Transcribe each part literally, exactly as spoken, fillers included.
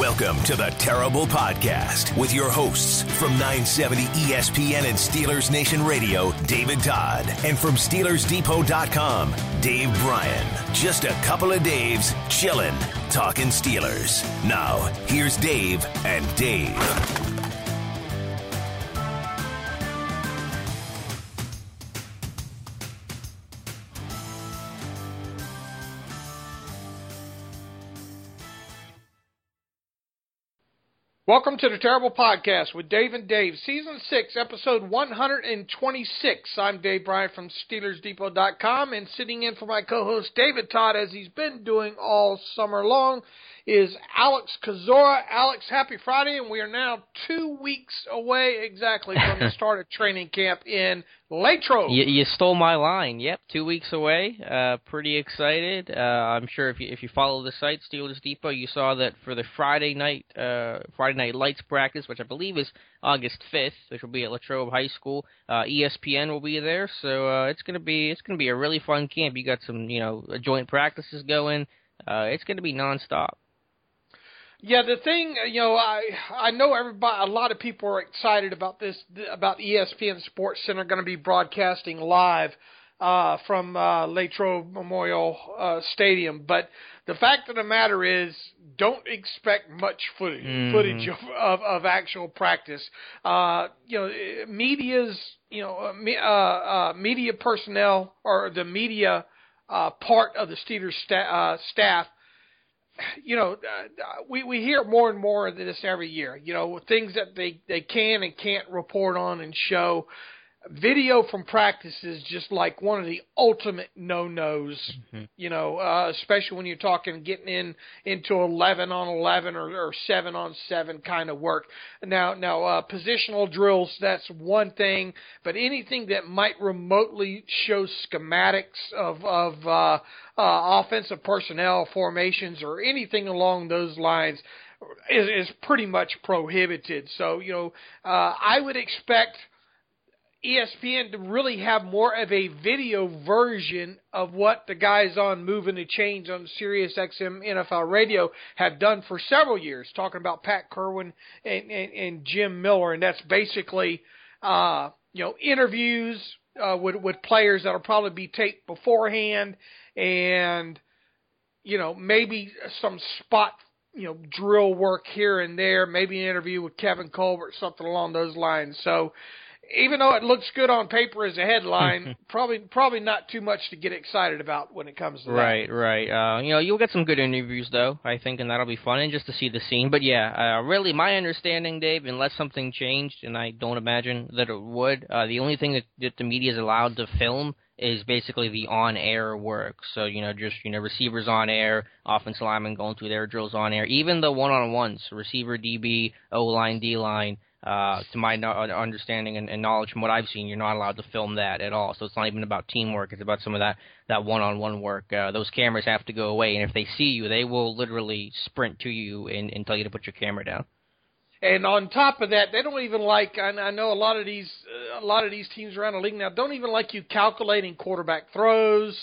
Welcome to the Terrible Podcast with your hosts from nine seventy E S P N and Steelers Nation Radio, David Todd, and from Steelers Depot dot com, Dave Bryan. Just a couple of Daves chillin', talking Steelers. Now, here's Dave and Dave. Welcome to the Terrible Podcast with Dave and Dave, Season six, Episode one twenty-six. I'm Dave Bryan from Steelers Depot dot com, and sitting in for my co-host David Todd, as he's been doing all summer long, is Alex Kozora. Alex, happy Friday, and we are now two weeks away exactly from the start of training camp in Latrobe. You, you stole my line. Yep, two weeks away. Uh, pretty excited. Uh, I'm sure if you if you follow the site, Steelers Depot, you saw that for the Friday night uh, Friday night lights practice, which I believe is August fifth, which will be at Latrobe High School. Uh, E S P N will be there, so uh, it's gonna be it's gonna be a really fun camp. You got some you know joint practices going. Uh, it's gonna be nonstop. Yeah, the thing, you know, I I know everybody, a lot of people are excited about this, about E S P N Sports Center going to be broadcasting live uh, from uh, Latrobe Memorial uh, Stadium. But the fact of the matter is, don't expect much footage, mm. footage of, of, of actual practice. Uh, you know, media's, you know, uh, me, uh, uh, media personnel or the media uh, part of the Steelers sta- uh, staff. You know, uh, we, we hear more and more of this every year, you know, things that they, they can and can't report on and show. Video from practice is just like one of the ultimate no-nos, mm-hmm. you know, uh, especially when you're talking getting in into eleven on eleven or, or seven on seven kind of work. Now, now uh, positional drills, that's one thing, but anything that might remotely show schematics of, of uh, uh, offensive personnel formations or anything along those lines is, is pretty much prohibited. So, you know, uh, I would expect E S P N to really have more of a video version of what the guys on Moving the Chains on Sirius X M N F L Radio have done for several years, talking about Pat Kerwin and, and, and Jim Miller, and that's basically uh, you know interviews uh, with with players that'll probably be taped beforehand, and you know maybe some spot you know drill work here and there, maybe an interview with Kevin Colbert, something along those lines. So, even though it looks good on paper as a headline, probably probably not too much to get excited about when it comes to right, that. Right, right. Uh, you know, you'll get some good interviews, though, I think, and that'll be fun, and just to see the scene. But, yeah, uh, really, my understanding, Dave, unless something changed, and I don't imagine that it would, uh, the only thing that, that the media is allowed to film is basically the on-air work. So, you know, just, you know, receivers on air, offensive linemen going through their drills on air, even the one-on-ones, receiver, D B, O-line, D-line. Uh, to my no- understanding and, and knowledge from what I've seen, you're not allowed to film that at all. So it's not even about teamwork. It's about some of that, that one-on-one work. Uh, those cameras have to go away, and if they see you, they will literally sprint to you and, and tell you to put your camera down. And on top of that, they don't even like. I, I know a lot of these, uh, a lot of these teams around the league now don't even like you calculating quarterback throws.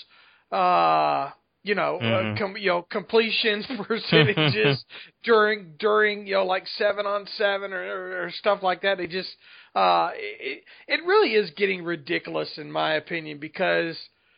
Uh, You know, mm-hmm. uh, com, you know, completions percentages during during you know like seven on seven or, or, or stuff like that. They just uh, it, it really is getting ridiculous in my opinion, because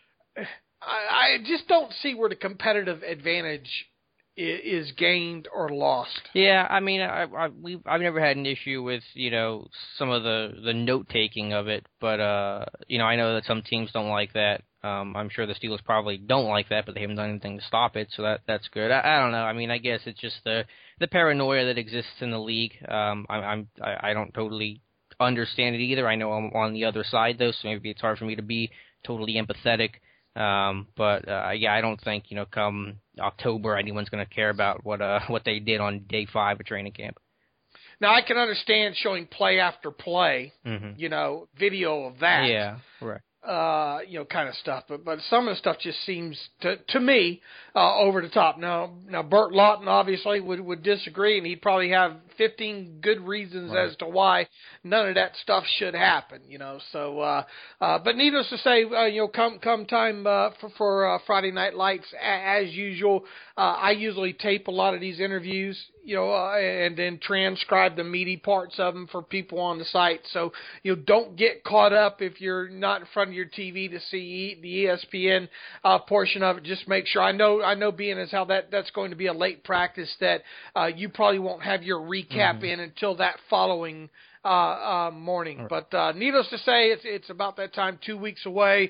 I, I just don't see where the competitive advantage is, is gained or lost. Yeah, I mean, I, I we I've never had an issue with you know some of the, the note taking of it, but uh, you know I know that some teams don't like that. Um, I'm sure the Steelers probably don't like that, but they haven't done anything to stop it, so that that's good. I, I don't know. I mean, I guess it's just the the paranoia that exists in the league. Um, I, I'm I, I don't totally understand it either. I know I'm on the other side though, so maybe it's hard for me to be totally empathetic. Um, but uh, yeah, I don't think you know come October anyone's going to care about what uh what they did on day five of training camp. Now I can understand showing play after play, mm-hmm. you know, video of that. Yeah, right. Uh, you know, kind of stuff, but but some of the stuff just seems to to me uh, over the top. Now, now Burt Lawton obviously would, would disagree, and he'd probably have fifteen good reasons right. as to why none of that stuff should happen. You know, so uh, uh, but needless to say, uh, you know, come come time uh, for for uh, Friday Night Lights, a- as usual, uh, I usually tape a lot of these interviews. you know, uh, and then transcribe the meaty parts of them for people on the site. So, you know, don't get caught up if you're not in front of your T V to see the E S P N uh, portion of it. Just make sure. I know, I know, being as how that that's going to be a late practice, that uh, you probably won't have your recap mm-hmm. in until that following uh, uh, morning. Right. But uh, needless to say, it's it's about that time, two weeks away.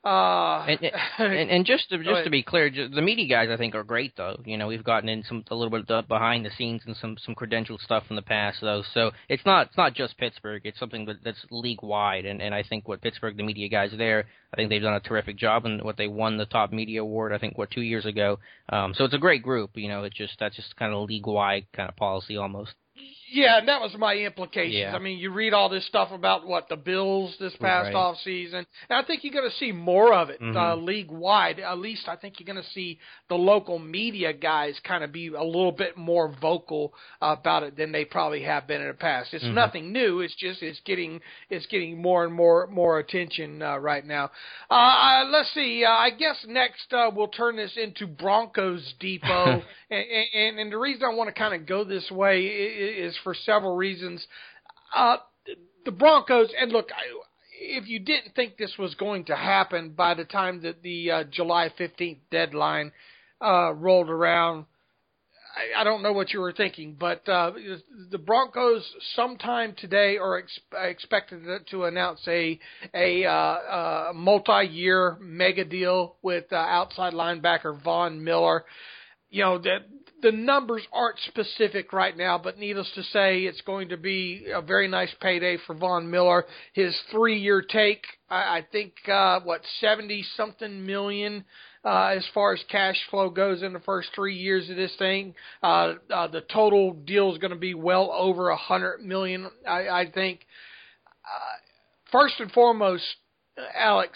Uh, and, and and just to just to be clear, the media guys I think are great though. You know, we've gotten in some a little bit of behind the scenes and some some credentialed stuff in the past though. So it's not it's not just Pittsburgh. It's something that, that's league wide. And, and I think what Pittsburgh, the media guys there, I think they've done a terrific job. And what they won the top media award, I think what two years ago. Um, so it's a great group. You know, it's just that's just kind of league wide kind of policy almost. Yeah, and that was my implications. Yeah. I mean, you read all this stuff about, what, the Bills this past right. off season, and I think you're going to see more of it mm-hmm. uh, league-wide. At least I think you're going to see the local media guys kind of be a little bit more vocal uh, about it than they probably have been in the past. It's mm-hmm. nothing new. It's just it's getting it's getting more and more more attention uh, right now. Uh, uh, let's see. Uh, I guess next uh, we'll turn this into Broncos Depot, and, and, and the reason I want to kind of go this way is for several reasons. Uh, the Broncos, and look, if you didn't think this was going to happen by the time that the uh, July fifteenth deadline uh, rolled around, I, I don't know what you were thinking, but uh, the Broncos sometime today are ex- expected to announce a a uh, uh, multi-year mega deal with uh, outside linebacker Von Miller. You know, that the numbers aren't specific right now, but needless to say, it's going to be a very nice payday for Von Miller. His three-year take, I, I think, uh, what, seventy-something million uh, as far as cash flow goes in the first three years of this thing. Uh, uh, the total deal is going to be well over one hundred million dollars, I, I think. Uh, first and foremost, Alex,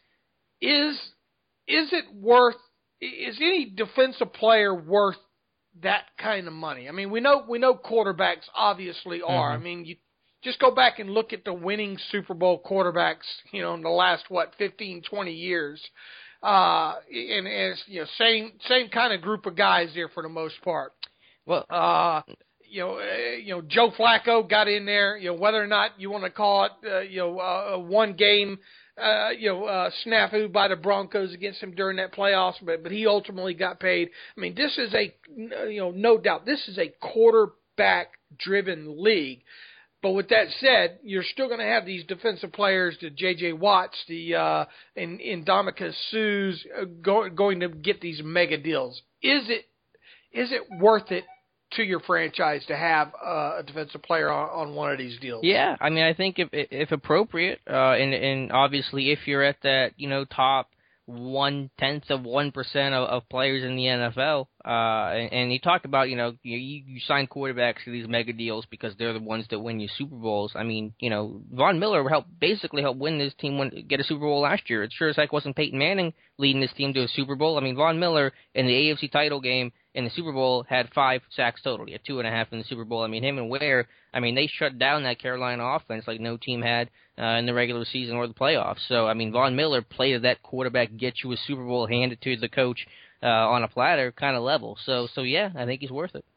is is it worth, is any defensive player worth that kind of money? I mean, we know we know quarterbacks obviously are. Mm-hmm. I mean, you just go back and look at the winning Super Bowl quarterbacks, you know, in the last what fifteen, twenty years, uh, and, and it's, you know, same same kind of group of guys there for the most part. Well, uh, you know, uh, you know, Joe Flacco got in there. You know, whether or not you want to call it, uh, you know, uh, one game. Uh, you know, uh, snafu by the Broncos against him during that playoffs, but but he ultimately got paid. I mean, this is a, you know, no doubt, this is a quarterback-driven league. But with that said, you're still going to have these defensive players, the J J Watts, the uh, and Ndamukong Suhs, uh, go, going to get these mega deals. Is it is it worth it to your franchise to have uh, a defensive player on, on one of these deals? Yeah, I mean, I think if if appropriate, uh, and and obviously if you're at that, you know, top one tenth of one percent of, of players in the N F L, uh, and, and you talk about, you know, you, you sign quarterbacks to these mega deals because they're the ones that win you Super Bowls. I mean, you know, Von Miller helped basically help win this team win, get a Super Bowl last year. It sure as heck wasn't Peyton Manning leading this team to a Super Bowl. I mean, Von Miller in the A F C title game in the Super Bowl had five sacks total. He had two and a half in the Super Bowl. I mean, him and Ware, I mean, they shut down that Carolina offense like no team had uh, in the regular season or the playoffs. So, I mean, Von Miller played that quarterback, get you a Super Bowl, hand it to the coach uh, on a platter kind of level. So, so yeah, I think he's worth it.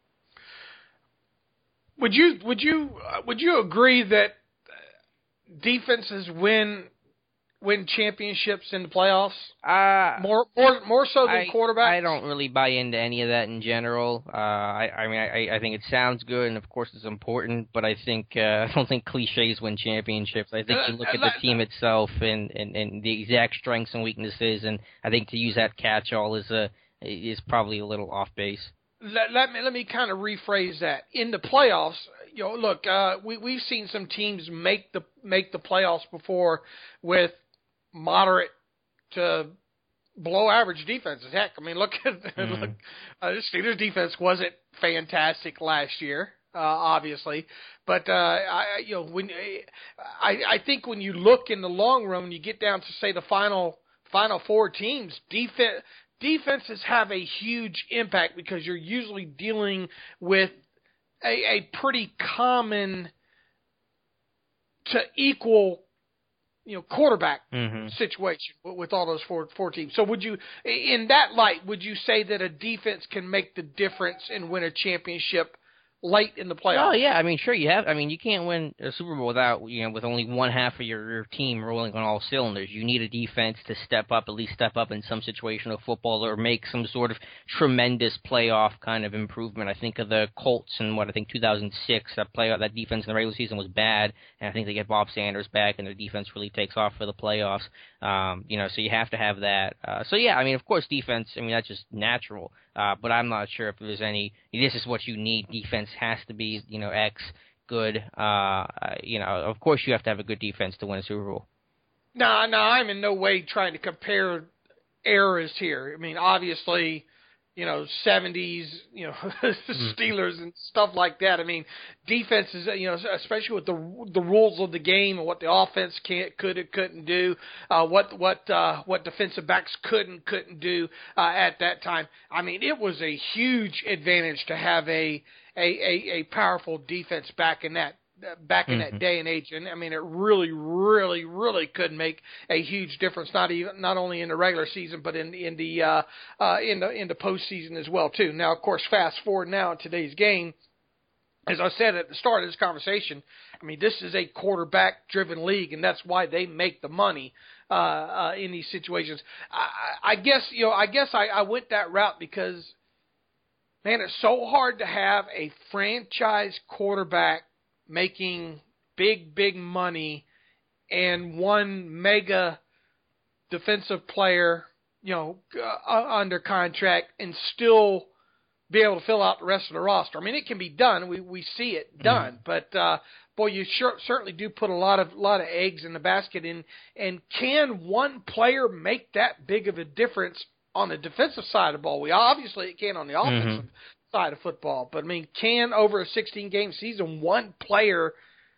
Would you would you uh, would you agree that defenses win win championships in the playoffs? Uh, more more more so than I, quarterbacks? I don't really buy into any of that in general. Uh, I, I mean, I, I think it sounds good, and of course it's important, but I think uh, I don't think cliches win championships. I think you look at the team itself and, and, and the exact strengths and weaknesses, and I think to use that catch-all is a is probably a little off base. Let, let me let me kind of rephrase that. In the playoffs, you know, look, uh, we we've seen some teams make the make the playoffs before with moderate to below average defenses. Heck, I mean, look at mm-hmm. look, uh, the Steelers defense wasn't fantastic last year, uh, obviously, but uh, I you know when I I think when you look in the long run, when you get down to say the final final four teams, defense. Defenses have a huge impact because you're usually dealing with a, a pretty common to equal you know, quarterback mm-hmm. situation with, with all those four, four teams. So would you, in that light, would you say that a defense can make the difference and win a championship late in the playoffs? Oh yeah, I mean, sure you have. I mean, you can't win a Super Bowl without, you know, with only one half of your, your team rolling on all cylinders. You need a defense to step up, at least step up in some situational football or make some sort of tremendous playoff kind of improvement. I think of the Colts in what I think two thousand six. That playoff, that defense in the regular season was bad, and I think they get Bob Sanders back, and their defense really takes off for the playoffs. Um, you know, so you have to have that. Uh, so yeah, I mean, of course, defense. I mean, that's just natural. Uh, but I'm not sure if there's any. This is what you need. Defense has to be, you know, X good. Uh, you know, of course, you have to have a good defense to win a Super Bowl. No, no, I'm in no way trying to compare eras here. I mean, obviously, you know, seventies, you know, Steelers and stuff like that. I mean, defenses, you know, especially with the the rules of the game and what the offense can't, could, and couldn't do, uh, what what uh, what defensive backs could and couldn't do uh, at that time. I mean, it was a huge advantage to have a a, a, a powerful defense back in that. back in mm-hmm. that day and age, and I mean, it really, really, really could make a huge difference. Not even, not only in the regular season, but in in the uh, uh, in the in the postseason as well too. Now, of course, fast forward now in today's game, as I said at the start of this conversation, I mean, this is a quarterback-driven league, and that's why they make the money uh, uh, in these situations. I, I guess you know, I guess I, I went that route because, man, it's so hard to have a franchise quarterback making big, big money and one mega defensive player, you know, uh, under contract and still be able to fill out the rest of the roster. I mean, it can be done. We we see it done, mm-hmm. but uh, boy, you sure, certainly do put a lot of lot of eggs in the basket. And and can one player make that big of a difference on the defensive side of the ball? We obviously it can on the offensive. Mm-hmm. side of football, but I mean, can over a sixteen game season one player,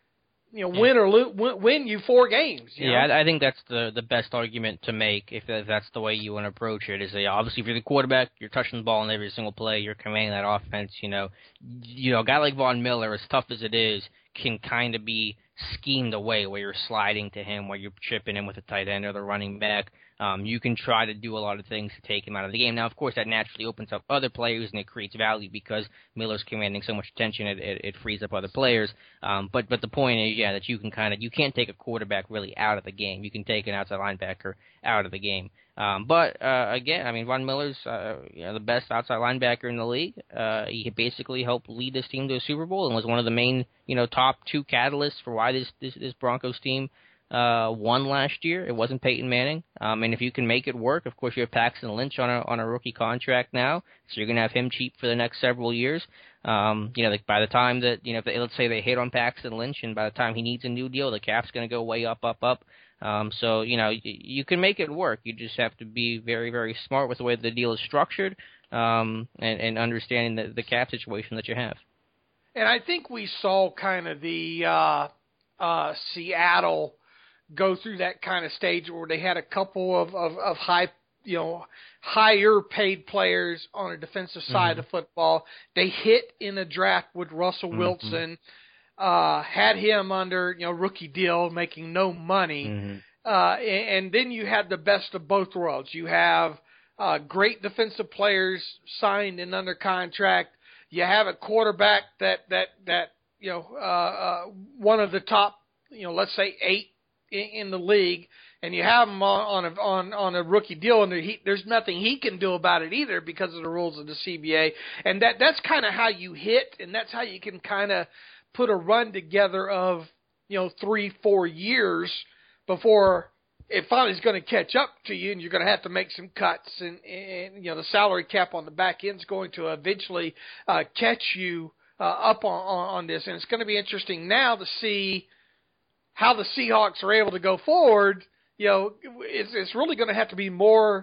you know, win or lose, win, win you four games? You yeah, know? I think that's the the best argument to make if that's the way you want to approach it. Is that obviously if you're the quarterback, you're touching the ball in every single play, you're commanding that offense. You know, you know, a guy like Von Miller, as tough as it is, can kind of be schemed away where you're sliding to him, where you're chipping him with a tight end or the running back. Um, you can try to do a lot of things to take him out of the game. Now, of course, that naturally opens up other players and it creates value because Miller's commanding so much attention, it, it, it frees up other players. Um, but but the point is, yeah, that you can kind of you can't take a quarterback really out of the game. You can take an outside linebacker out of the game. Um, but uh, again, I mean, Von Miller's uh, you know, the best outside linebacker in the league. Uh, he basically helped lead this team to a Super Bowl and was one of the main, you know, top two catalysts for why this this, this Broncos team uh, won last year. It wasn't Peyton Manning. Um, and if you can make it work, of course, you have Paxton Lynch on a on a rookie contract now, so you're going to have him cheap for the next several years. Um, you know, like by the time that you know, if they, let's say they hit on Paxton Lynch, and by the time he needs a new deal, the cap's going to go way up, up, up. Um, so, you know, you, you can make it work. You just have to be very, very smart with the way the deal is structured um, and, and understanding the, the cap situation that you have. And I think we saw kind of the uh, uh, Seattle go through that kind of stage where they had a couple of, of, of high, you know, higher paid players on a defensive side mm-hmm. of football. They hit in a draft with Russell mm-hmm. Wilson. Uh, had him under, you know, rookie deal, making no money. Mm-hmm. Uh, and, and then you had the best of both worlds. You have uh, great defensive players signed and under contract. You have a quarterback that, that, that you know, uh, uh, one of the top, you know, let's say eight in, in the league, and you have him on, on, a, on, on a rookie deal, and there, he, there's nothing he can do about it either because of the rules of the C B A. And that that's kind of how you hit, and that's how you can kind of put a run together of, you know, three, four years before it finally is going to catch up to you, and you're going to have to make some cuts, and, and you know, the salary cap on the back end is going to eventually uh, catch you uh, up on, on, on this. And it's going to be interesting now to see how the Seahawks are able to go forward. You know, it's, it's really going to have to be more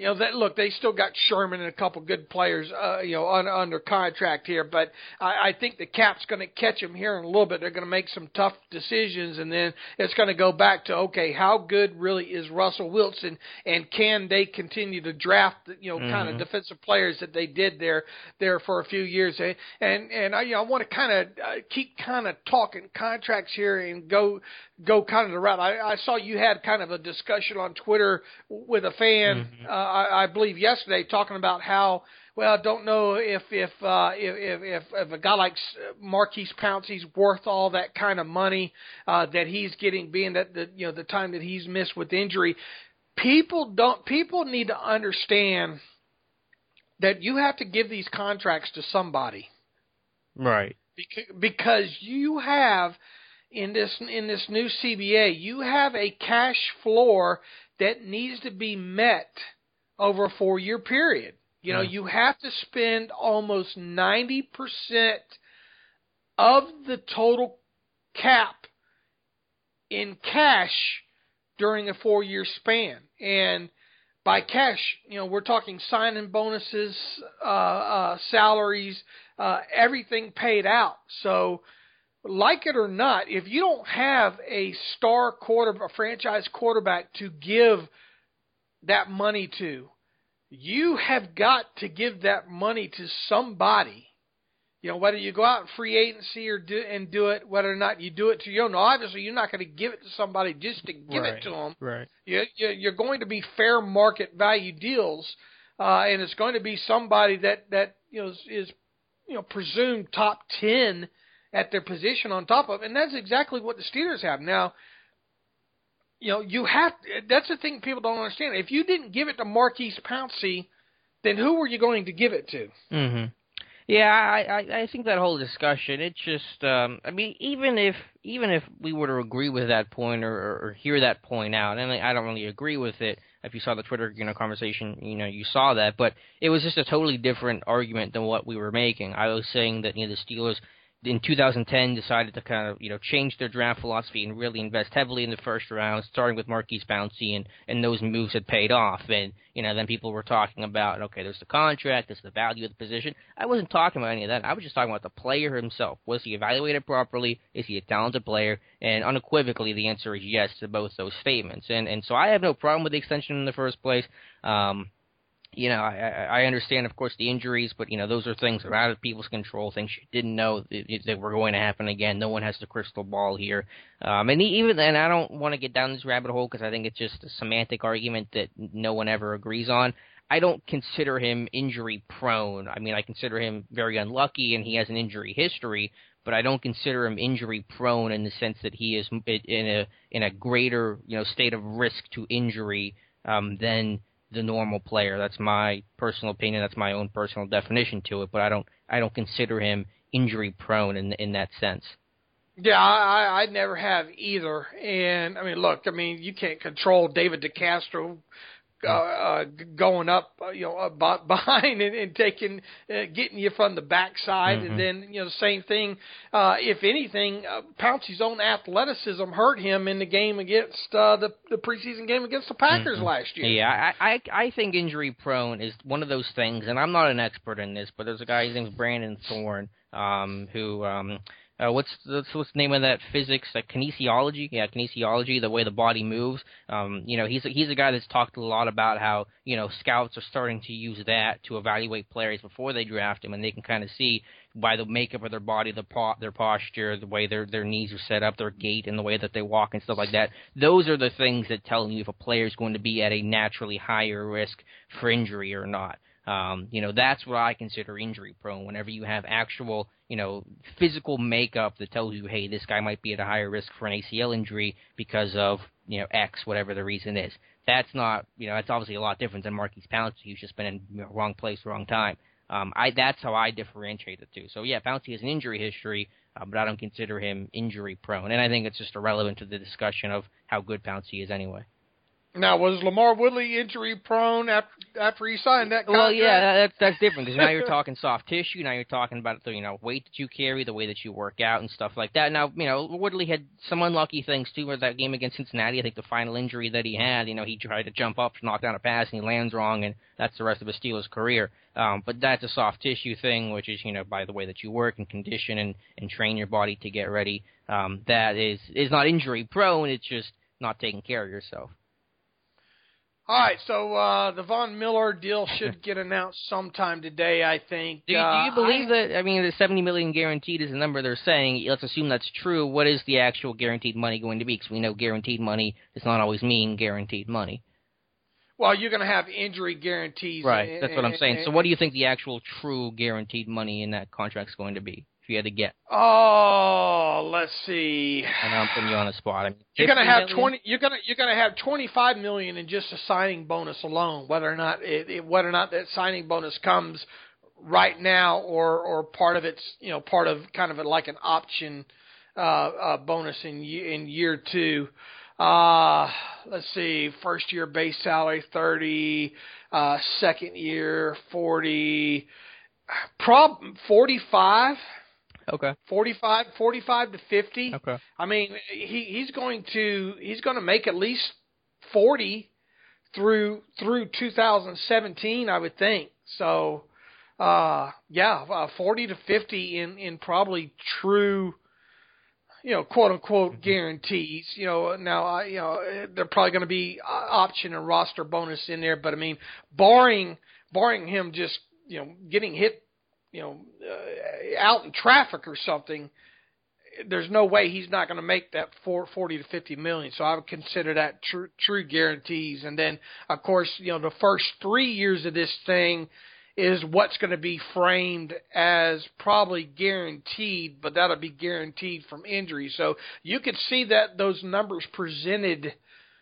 you know, that look, they still got Sherman and a couple good players, uh, you know, un, under contract here. But I, I think the cap's going to catch them here in a little bit. They're going to make some tough decisions, and then it's going to go back to, okay, how good really is Russell Wilson, and can they continue to draft, you know, mm-hmm. kind of defensive players that they did there there for a few years. And and I, you know, I want to kind of uh, keep kind of talking contracts here and go go kind of the route. I, I saw you had kind of a discussion on Twitter with a fan, mm-hmm. uh, I, I believe yesterday, talking about how, well, I don't know if if, uh, if if if a guy like Maurkice Pouncey's worth all that kind of money uh, that he's getting, being that the you know the time that he's missed with injury. People don't. People need to understand that you have to give these contracts to somebody, right? Because, because you have in this in this new C B A, you have a cash floor that needs to be met over a four-year period. You know, mm. you have to spend almost ninety percent of the total cap in cash during a four-year span. And by cash, you know, we're talking signing bonuses, uh, uh, salaries, uh, everything paid out. So, like it or not, if you don't have a star quarter, a franchise quarterback to give that money to, you have got to give that money to somebody. You know, whether you go out in free agency or do and do it, whether or not you do it to your own. Obviously, you're not going to give it to somebody just to give right, it to them. Right. You, you're going to be fair market value deals, uh, and it's going to be somebody that that you know is, is you know presumed top ten at their position on top of, and that's exactly what the Steelers have now. You know, you have that's the thing people don't understand. If you didn't give it to Maurkice Pouncey, then who were you going to give it to? Mm-hmm. Yeah, I, I, I think that whole discussion, it just, um, I mean, even if even if we were to agree with that point or, or, or hear that point out, and I don't really agree with it. If you saw the Twitter, you know, conversation, you know, you saw that, but it was just a totally different argument than what we were making. I was saying that, you know, the Steelers in two thousand ten decided to kind of, you know, change their draft philosophy and really invest heavily in the first round, starting with Maurkice Pouncey, and, and those moves had paid off. And, you know, then people were talking about, okay, there's the contract, there's the value of the position. I wasn't talking about any of that. I was just talking about the player himself. Was he evaluated properly? Is he a talented player? And unequivocally, the answer is yes to both those statements. And, and so I have no problem with the extension in the first place. Um, You know, I, I understand, of course, the injuries, but, you know, those are things that are out of people's control, things you didn't know that, that were going to happen again. No one has the crystal ball here. Um, and even and I don't want to get down this rabbit hole because I think it's just a semantic argument that no one ever agrees on. I don't consider him injury-prone. I mean, I consider him very unlucky, and he has an injury history, but I don't consider him injury-prone in the sense that he is in a in a greater, you know, state of risk to injury um, than the normal player. That's my personal opinion. That's my own personal definition to it. But I don't, I don't consider him injury prone in in that sense. Yeah, I, I never have either. And I mean, look, I mean, you can't control David DeCastro uh, uh, going up, uh, you know, uh, behind and, and taking, uh, getting you from the backside, mm-hmm. and then you know the same thing. Uh, if anything, uh, Pouncey's own athleticism hurt him in the game against uh, the the preseason game against the Packers mm-hmm. last year. Yeah, I, I I think injury prone is one of those things, and I'm not an expert in this, but there's a guy, his name's Brandon Thorne, um, who. Um, Uh, what's the, what's the name of that physics? Like kinesiology? Yeah, kinesiology, the way the body moves. Um, you know, he's a, he's a guy that's talked a lot about how, you know, scouts are starting to use that to evaluate players before they draft them, and they can kind of see by the makeup of their body, the po- their posture, the way their their knees are set up, their gait, and the way that they walk and stuff like that. Those are the things that tell you if a player is going to be at a naturally higher risk for injury or not. Um, you know, that's what I consider injury prone. Whenever you have actual, you know, physical makeup that tells you, hey, this guy might be at a higher risk for an A C L injury because of, you know, X, whatever the reason is. That's not, you know, that's obviously a lot different than Maurkice Pouncey, who's just been in the wrong place, wrong time. Um, I that's how I differentiate the two. So yeah, Pouncey has an injury history, uh, but I don't consider him injury prone, and I think it's just irrelevant to the discussion of how good Pouncey is anyway. Now, was Lamar Woodley injury prone after after he signed that contract? Well, yeah, that's that's different because now you're talking soft tissue. Now you're talking about the you know weight that you carry, the way that you work out, and stuff like that. Now, you know, Woodley had some unlucky things too. With that game against Cincinnati, I think the final injury that he had, you know, he tried to jump up to knock down a pass and he lands wrong, and that's the rest of his Steelers career. Um, but that's a soft tissue thing, which is you know by the way that you work and condition and, and train your body to get ready. Um, that is is not injury prone. It's just not taking care of yourself. All right, so uh, the Von Miller deal should get announced sometime today, I think. Do you, uh, do you believe I, that? I mean, the seventy million dollars guaranteed is the number they're saying. Let's assume that's true. What is the actual guaranteed money going to be? Because we know guaranteed money does not always mean guaranteed money. Well, you're going to have injury guarantees. Right, and, that's what I'm saying. and, So what do you think the actual true guaranteed money in that contract is going to be, if you had to get? Oh, let's see. And I'm putting you on the spot. I mean, you're going to have million? twenty. You're going to you're going to have twenty-five million in just a signing bonus alone. Whether or not it, it, whether or not that signing bonus comes right now, or or part of it's you know part of kind of a, like an option uh, uh, bonus in in year two. Uh, let's see, first year base salary thirty, uh, second year forty, prob forty-five. Okay. forty-five, forty-five to fifty. Okay. I mean, he he's going to he's going to make at least forty through through two thousand seventeen, I would think. So, uh, yeah, uh, forty to fifty in in probably true, you know, quote unquote guarantees. You know, now I, you know, they're probably going to be option and roster bonus in there, but I mean, barring barring him just you know getting hit, you know, uh, out in traffic or something, there's no way he's not going to make that four, forty to fifty million. So I would consider that true true guarantees. And then, of course, you know, the first three years of this thing is what's going to be framed as probably guaranteed, but that'll be guaranteed from injury. So you could see that those numbers presented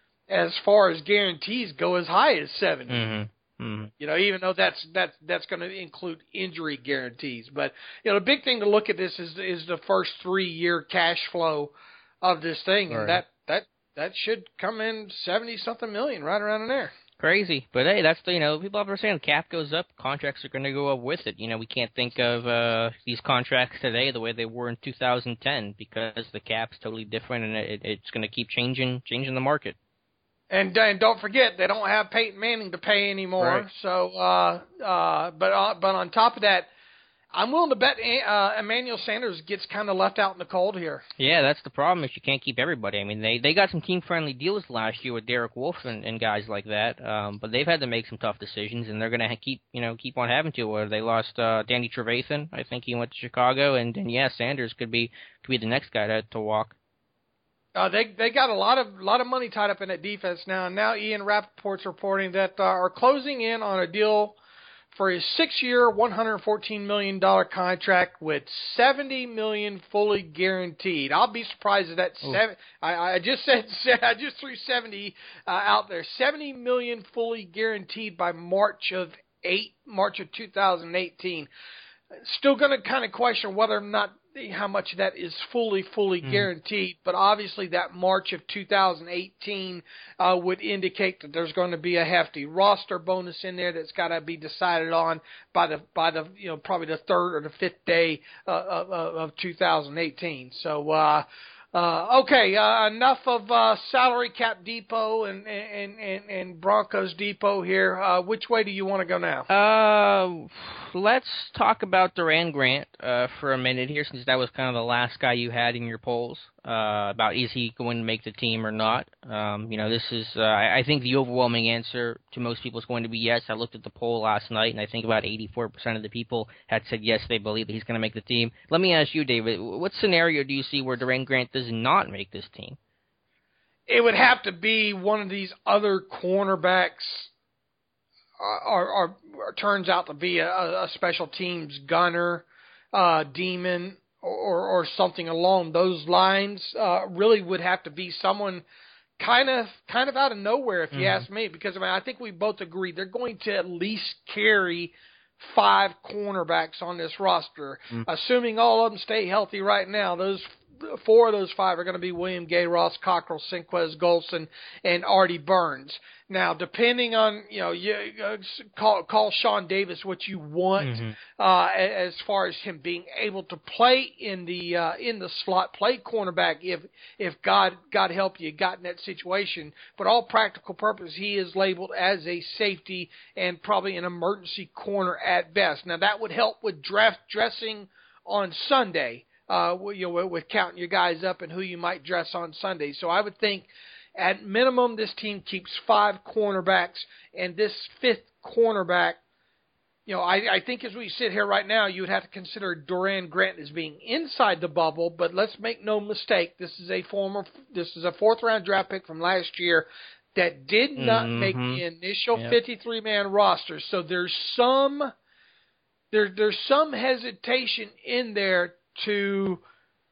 as far as guarantees go as high as seventy. Mm-hmm. Mm-hmm. You know, even though that's that's that's going to include injury guarantees. But you know, the big thing to look at this is is the first three year cash flow of this thing, right. and that that that should come in seventy something million, right around in there. Crazy, but hey, that's the, you know, people have been saying cap goes up, contracts are going to go up with it. You know, we can't think of uh, these contracts today the way they were in two thousand ten because the cap's totally different, and it, it's going to keep changing, changing the market. And and don't forget, they don't have Peyton Manning to pay anymore. Right. So, uh, uh, but uh, but on top of that, I'm willing to bet uh, Emmanuel Sanders gets kind of left out in the cold here. Yeah, that's the problem is you can't keep everybody. I mean, they, they got some team-friendly deals last year with Derek Wolfe and, and guys like that, um, but they've had to make some tough decisions, and they're going to keep you know keep on having to. Where they lost uh, Danny Trevathan, I think he went to Chicago, and, and yeah, Sanders could be could be the next guy to to walk. Uh, they they got a lot of lot of money tied up in that defense now. And now Ian Rappaport's reporting that uh, are closing in on a deal for his six-year, one hundred fourteen million dollars contract with seventy million dollars fully guaranteed. I'll be surprised if that seven. I, I just said I just threw seventy uh, out there. seventy million dollars fully guaranteed by March of eight March of two thousand eighteen. Still going to kind of question whether or not how much of that is fully, fully mm. guaranteed, but obviously that March of two thousand eighteen uh, would indicate that there's going to be a hefty roster bonus in there that's got to be decided on by the by the you know probably the third or the fifth day uh, of, of two thousand eighteen. So. Uh, Uh, okay, uh, enough of uh, salary cap depot and, and, and, and Broncos depot here. Uh, which way do you want to go now? Uh, let's talk about Duran Grant uh, for a minute here, since that was kind of the last guy you had in your polls uh, about is he going to make the team or not. Um, you know, this is uh, I think the overwhelming answer to most people is going to be yes. I looked at the poll last night, and I think about eighty-four percent of the people had said yes, they believe that he's going to make the team. Let me ask you, David, what scenario do you see where Duran Grant does not make this team? It would have to be one of these other cornerbacks, uh, or, or, or turns out to be a, a special teams gunner, uh, demon, or, or something along those lines. Uh, really would have to be someone kind of kind of out of nowhere, if you mm-hmm. ask me, because I mean I think we both agree they're going to at least carry five cornerbacks on this roster, mm-hmm. assuming all of them stay healthy right now. Those four of those five are going to be William Gay, Ross Cockrell, Senquez Golson, and Artie Burns. Now, depending on, you know, you uh, call, call Sean Davis what you want, mm-hmm. uh, as far as him being able to play in the uh, in the slot, play cornerback if if God God help you got in that situation. But all practical purposes, he is labeled as a safety and probably an emergency corner at best. Now, that would help with draft dressing on Sunday, uh, you know, with counting your guys up and who you might dress on Sunday. So I would think, at minimum, this team keeps five cornerbacks, and this fifth cornerback, you know, I, I think as we sit here right now, you would have to consider Doran Grant as being inside the bubble, but let's make no mistake, this is a former, this is a fourth-round draft pick from last year that did not mm-hmm. make the initial yep. fifty-three man roster. So there's some, there, there's some hesitation in there to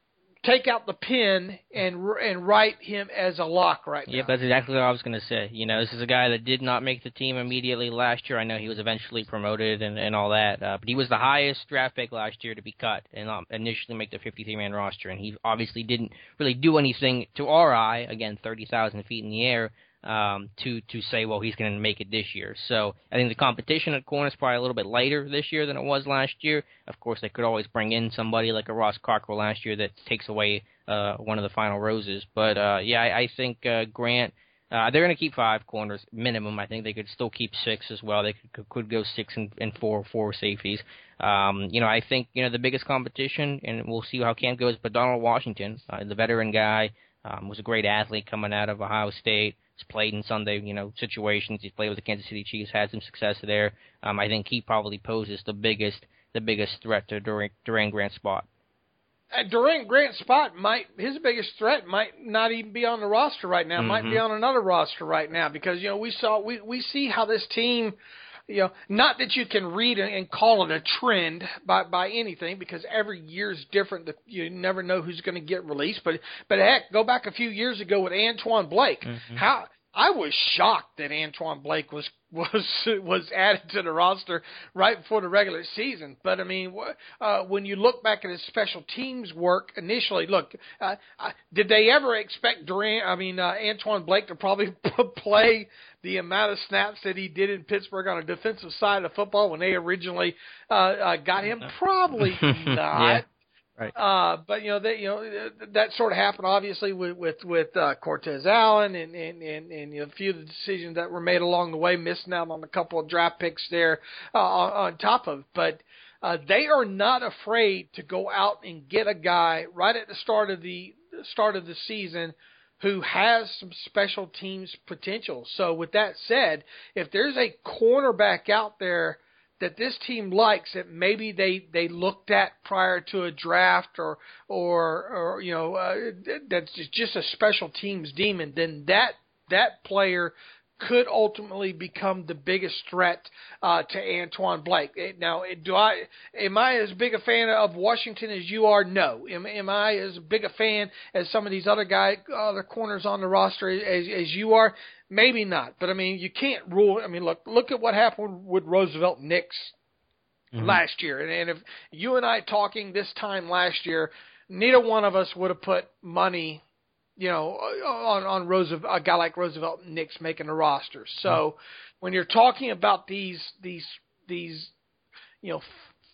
take out the pen and and write him as a lock right now. Yep, that's exactly what I was going to say. You know, this is a guy that did not make the team immediately last year. I know he was eventually promoted and, and all that, uh, but he was the highest draft pick last year to be cut and um, initially make the fifty-three man roster, and he obviously didn't really do anything to our eye, again, thirty thousand feet in the air, um, to, to say, well, he's going to make it this year. So I think the competition at corner is probably a little bit lighter this year than it was last year. Of course, they could always bring in somebody like a Ross Cockrell last year that takes away uh, one of the final roses. But, uh, yeah, I, I think uh, Grant, uh, they're going to keep five corners minimum. I think they could still keep six as well. They could, could go six and, and four, four safeties. Um, you know, I think, you know, the biggest competition, and we'll see how camp goes, but Donald Washington, uh, the veteran guy, um, was a great athlete coming out of Ohio State. He's played in Sunday, you know, situations. He's played with the Kansas City Chiefs, had some success there. Um, I think he probably poses the biggest, the biggest threat to Doran, Doran Grant's spot. Uh, Doran Grant's spot might, his biggest threat might not even be on the roster right now. Mm-hmm. Might be on another roster right now because, you know, we saw, we, we see how this team, you know, not that you can read and call it a trend by, by anything because every year's different. You never know who's going to get released. But, but heck, go back a few years ago with Antoine Blake. Mm-hmm. How I was shocked that Antoine Blake was was was added to the roster right before the regular season. But I mean, uh, when you look back at his special teams work initially, look, uh, uh, did they ever expect Durant? I mean, uh, Antoine Blake to probably play the amount of snaps that he did in Pittsburgh on a defensive side of football when they originally uh, uh, got him? Probably not. Yeah. Right. Uh, but you know that you know that sort of happened obviously with with, with uh, Cortez Allen and and, and and you know, a few of the decisions that were made along the way, missing out on a couple of draft picks there uh, on, on top of. But uh, they are not afraid to go out and get a guy right at the start of the start of the season who has some special teams potential. So with that said, if there's a cornerback out there that this team likes that maybe they, they looked at prior to a draft or or, or you know uh, that's just a special teams demon, then that that player could ultimately become the biggest threat uh, to Antoine Blake. Now, do I am I as big a fan of Washington as you are? No. Am, am I as big a fan as some of these other guy other corners on the roster as, as you are? Maybe not. But I mean, you can't rule. I mean, look look at what happened with Roosevelt Nix mm-hmm. last year. And, and if you and I talking this time last year, neither one of us would have put money, you know, on, on Roosevelt, a guy like Roosevelt Nix making the roster. So mm-hmm. when you're talking about these, these, these, you know,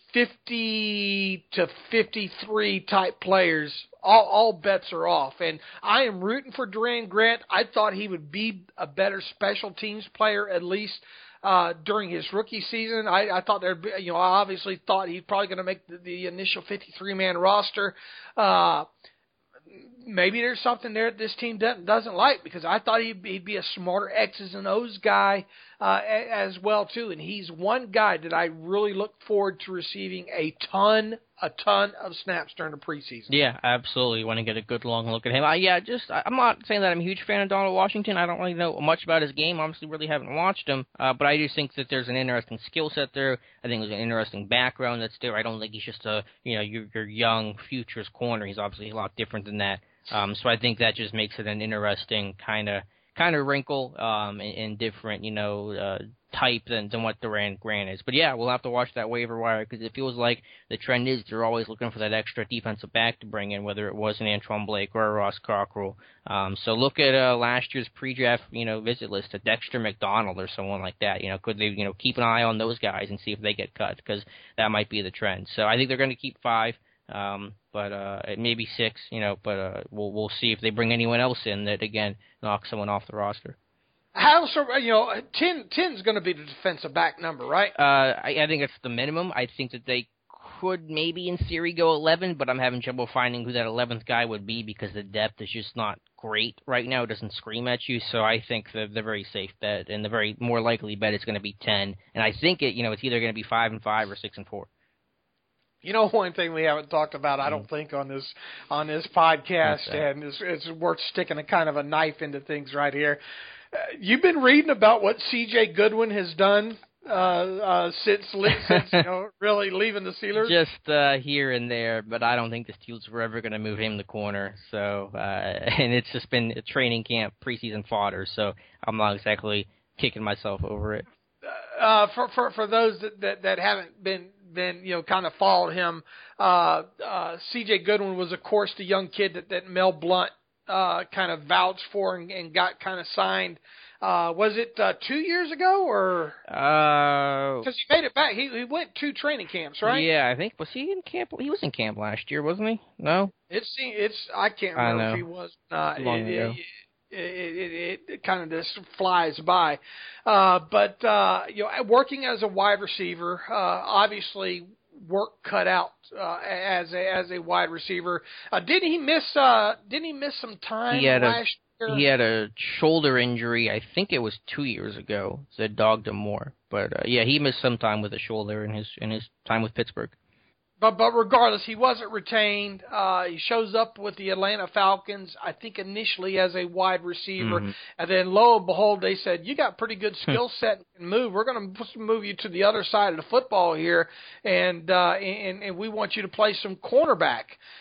fifty to fifty-three type players, all, all bets are off. And I am rooting for Doran Grant. I thought he would be a better special teams player, at least uh, during his rookie season. I, I thought there, you know, I obviously thought he's probably going to make the, the initial fifty-three man roster. Uh, Maybe there's something there that this team doesn't, doesn't like because I thought he'd be, he'd be a smarter X's and O's guy uh, as well, too. And he's one guy that I really look forward to receiving a ton, a ton of snaps during the preseason. Yeah, absolutely. You want to get a good long look at him. I, yeah, just I'm not saying that I'm a huge fan of Donald Washington. I don't really know much about his game. Obviously, really haven't watched him. Uh, but I do think that there's an interesting skill set there. I think there's an interesting background that's there. I don't think he's just a, you know, your, your young futures corner. He's obviously a lot different than that. Um, so I think that just makes it an interesting kind of kind of wrinkle um, and, and different, you know, uh, type than, than what Duran Grant is. But yeah, we'll have to watch that waiver wire because it feels like the trend is they're always looking for that extra defensive back to bring in, whether it was an Antoine Blake or a Ross Cockrell. Um, so look at uh, last year's pre-draft, you know, visit list, a Dexter McDonald or someone like that. You know, could they, you know, keep an eye on those guys and see if they get cut because that might be the trend. So I think they're going to keep five. Um, but uh, it may be six, you know. But uh, we'll we'll see if they bring anyone else in that again knocks someone off the roster. How so? You know, ten ten's going to be the defensive back number, right? Uh, I, I think it's the minimum. I think that they could maybe in theory go eleven, but I'm having trouble finding who that eleventh guy would be because the depth is just not great right now. It doesn't scream at you, so I think the the very safe bet and the very more likely bet is going to be ten. And I think it, you know, it's either going to be five and five or six and four. You know, one thing we haven't talked about, I don't think, on this on this podcast, and it's, it's worth sticking a kind of a knife into things right here. Uh, you've been reading about what C J Goodwin has done uh, uh, since since you know really leaving the Steelers. Just uh, here and there, but I don't think the Steelers were ever going to move him the corner. So, uh, and it's just been a training camp, preseason fodder. So I'm not exactly kicking myself over it. Uh, for for for those that, that, that haven't been. been, you know, kind of followed him. Uh, uh, C J Goodwin was, of course, the young kid that, that Mel Blount uh, kind of vouched for and, and got kind of signed. Uh, was it uh, two years ago or? Because uh, he made it back. He he went two training camps, right? Yeah, I think was he in camp? He was in camp last year, wasn't he? No. It's it's I can't remember I if he was not. Long it, ago. It, It, it, it kind of just flies by. Uh, but, uh, you know, working as a wide receiver, uh, obviously work cut out uh, as a as a wide receiver. Uh, didn't he miss uh, Didn't he miss some time he had last a, year? He had a shoulder injury, I think it was two years ago, that dogged him more. But, uh, yeah, he missed some time with a shoulder in his in his time with Pittsburgh. But but regardless, he wasn't retained. Uh, he shows up with the Atlanta Falcons, I think initially as a wide receiver. Mm-hmm. And then lo and behold, they said, you got pretty good skill set and can move. We're going to move you to the other side of the football here, and, uh, and, and we want you to play some cornerback.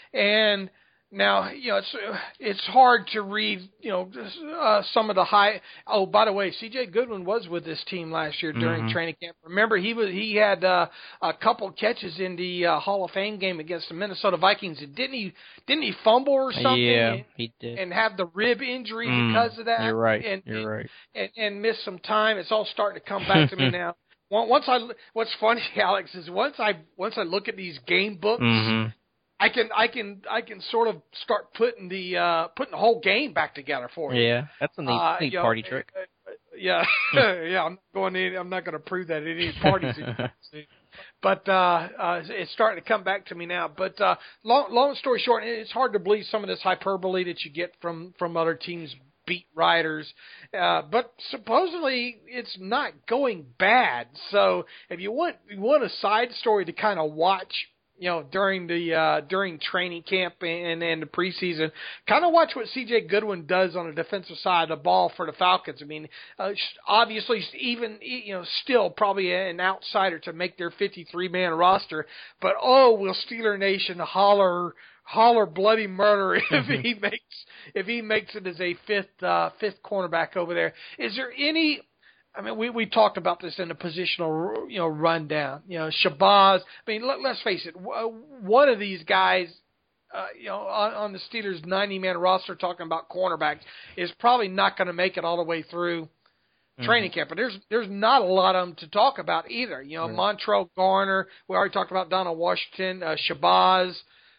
And now, you know, it's it's hard to read, you know, uh, some of the high. Oh, by the way, C J Goodwin was with this team last year during mm-hmm. training camp. Remember, he was he had uh, a couple catches in the uh, Hall of Fame game against the Minnesota Vikings. And didn't he? Didn't he fumble or something? Yeah, and, he did. And have the rib injury mm, because of that. You're right. And, you're right. And, and, and miss some time. It's all starting to come back to me now. Once I, what's funny, Alex, is once I once I look at these game books. Mm-hmm. I can I can I can sort of start putting the uh, putting the whole game back together for you. Yeah, that's a neat, uh, neat you party know, trick. Uh, yeah, yeah. I'm not going in. I'm not going to prove that at any parties. But uh, uh, it's starting to come back to me now. But uh, long long story short, it's hard to believe some of this hyperbole that you get from from other teams' beat writers. Uh, but supposedly it's not going bad. So if you want you want a side story to kind of watch, you know, during the uh, during training camp and, and the preseason, kind of watch what C J Goodwin does on the defensive side of the ball for the Falcons. I mean, uh, obviously, even, you know, still probably an outsider to make their fifty-three man roster. But oh, will Steeler Nation holler holler bloody murder if he makes if he makes it as a fifth uh, fifth cornerback over there? Is there any? I mean, we, we talked about this in the positional, you know, rundown. You know, Shabazz. I mean, let, let's face it. One of these guys, uh, you know, on, on the Steelers' ninety man roster, talking about cornerbacks, is probably not going to make it all the way through mm-hmm. training camp. But there's there's not a lot of them to talk about either. You know, right. Montrell Garner. We already talked about Donald Washington, uh, Shabazz.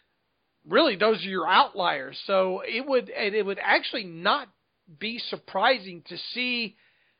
Really, those are your outliers. So it would it would actually not be surprising to see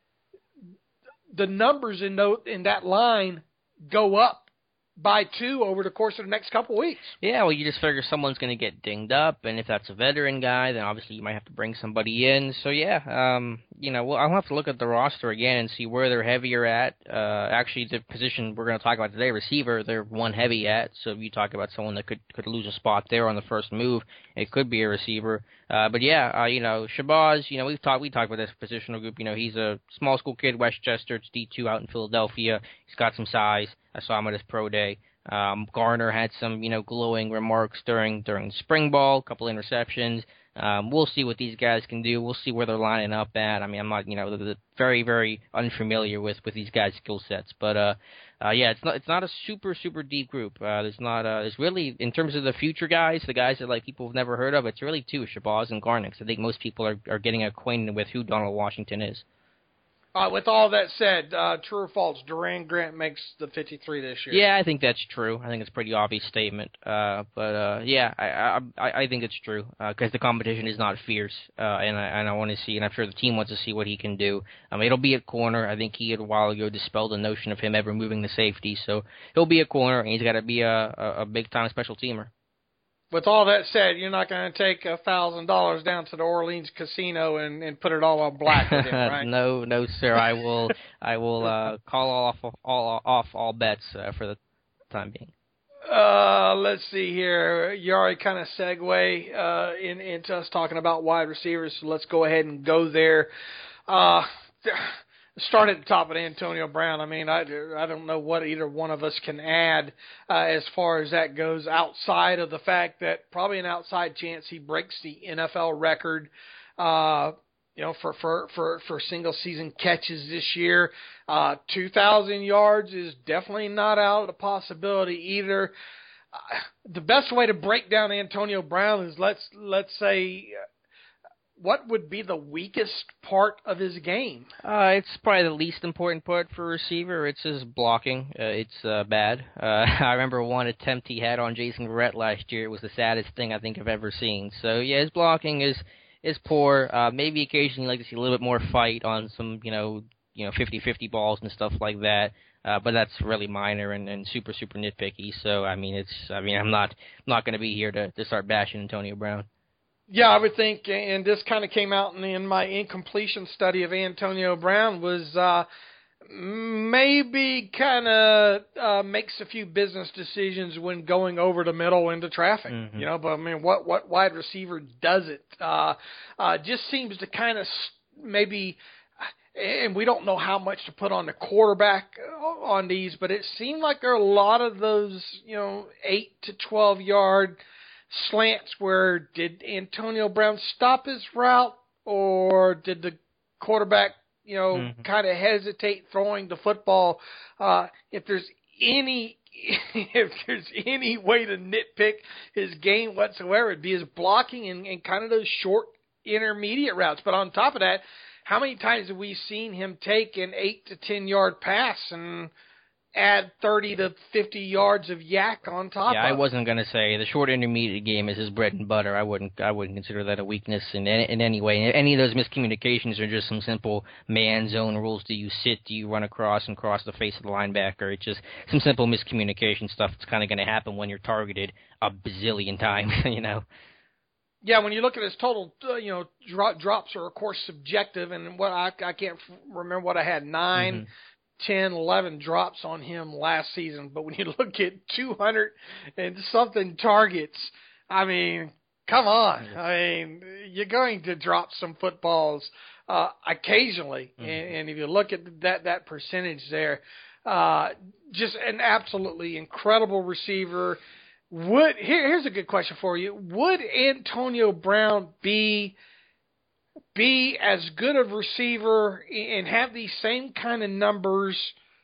the numbers in, no, in that line go up by two over the course of the next couple of weeks. Yeah, well, you just figure someone's going to get dinged up, and if that's a veteran guy, then obviously you might have to bring somebody in. So, yeah, um, you know, well, I'll have to look at the roster again and see where they're heavier at. Uh, actually, the position we're going to talk about today, receiver, they're one heavy at. So if you talk about someone that could, could lose a spot there on the first move, it could be a receiver. Uh, but, yeah, uh, you know, Shabazz, you know, we've talked we talked about this positional group. You know, he's a small school kid, Westchester. It's D two out in Philadelphia. He's got some size. I saw him at his pro day. Um, Garner had some, you know, glowing remarks during during spring ball, a couple interceptions. Um, we'll see what these guys can do. We'll see where they're lining up at. I mean, I'm not, you know, the, the very, very unfamiliar with, with these guys' skill sets, but uh, uh, yeah, it's not it's not a super super deep group. Uh, there's not uh, there's really, in terms of the future guys, the guys that like people have never heard of, it's really two, Shabazz and Garner. I think most people are are getting acquainted with who Donald Washington is. Uh, with all that said, uh, true or false, Duran Grant makes the fifty-three this year. Yeah, I think that's true. I think it's a pretty obvious statement. Uh, but, uh, yeah, I, I I think it's true because uh, the competition is not fierce, uh, and I, and I want to see, and I'm sure the team wants to see what he can do. Um, it'll be at corner. I think he had a while ago dispelled the notion of him ever moving the safety, so he'll be a corner, and he's got to be a, a, a big-time special teamer. With all that said, you're not going to take a thousand dollars down to the Orleans casino and, and put it all on black with him, right? no, no, sir. I will, I will uh, call off all off all bets uh, for the time being. Uh, let's see here. You already kind of segue uh, in, into us talking about wide receivers, so let's go ahead and go there. Uh, Start at the top of Antonio Brown. I mean, I, I don't know what either one of us can add uh, as far as that goes, outside of the fact that probably an outside chance he breaks the N F L record, uh, you know, for, for, for, for single season catches this year. Uh, two thousand yards is definitely not out of the possibility either. Uh, the best way to break down Antonio Brown is let's let's say. Uh, What would be the weakest part of his game? Uh, it's probably the least important part for a receiver. It's his blocking. Uh, it's uh, bad. Uh, I remember one attempt he had on Jason Verrett last year. It was the saddest thing I think I've ever seen. So, yeah, his blocking is is poor. Uh, maybe occasionally you'd like to see a little bit more fight on some, you know, you know, fifty-fifty balls and stuff like that. Uh, but that's really minor and, and super, super nitpicky. So, I mean, it's. I mean, I'm not not going to be here to, to start bashing Antonio Brown. Yeah, I would think, and this kind of came out in, in my incompletion study of Antonio Brown, was uh, maybe kind of uh, makes a few business decisions when going over the middle into traffic. Mm-hmm. You know, but I mean, what what wide receiver does it? Uh, uh, just seems to kind of maybe, and we don't know how much to put on the quarterback on these, but it seemed like there are a lot of those, you know, eight to twelve yard slants where did Antonio Brown stop his route, or did the quarterback, you know, mm-hmm. kind of hesitate throwing the football? Uh, if there's any, if there's any way to nitpick his game whatsoever, it'd be his blocking and, and kind of those short intermediate routes. But on top of that, how many times have we seen him take an eight to ten yard pass and add thirty to fifty yards of yak on top yeah, of it? I wasn't going to say the short intermediate game is his bread and butter. I wouldn't I wouldn't consider that a weakness in any, in any way. Any of those miscommunications are just some simple man zone rules. Do you sit? Do you run across and cross the face of the linebacker? It's just some simple miscommunication stuff that's kind of going to happen when you're targeted a bazillion times, you know. Yeah, when you look at his total, uh, you know, dro- drops are, of course, subjective, and what I, I can't remember what I had, nine, mm-hmm. ten, eleven drops on him last season. But when you look at two hundred and something targets, I mean, come on. I mean, you're going to drop some footballs uh, occasionally. Mm-hmm. And, and if you look at that, that percentage there, uh, just an absolutely incredible receiver. Would here, here's a good question for you. Would Antonio Brown be be as good of a receiver and have these same kind of numbers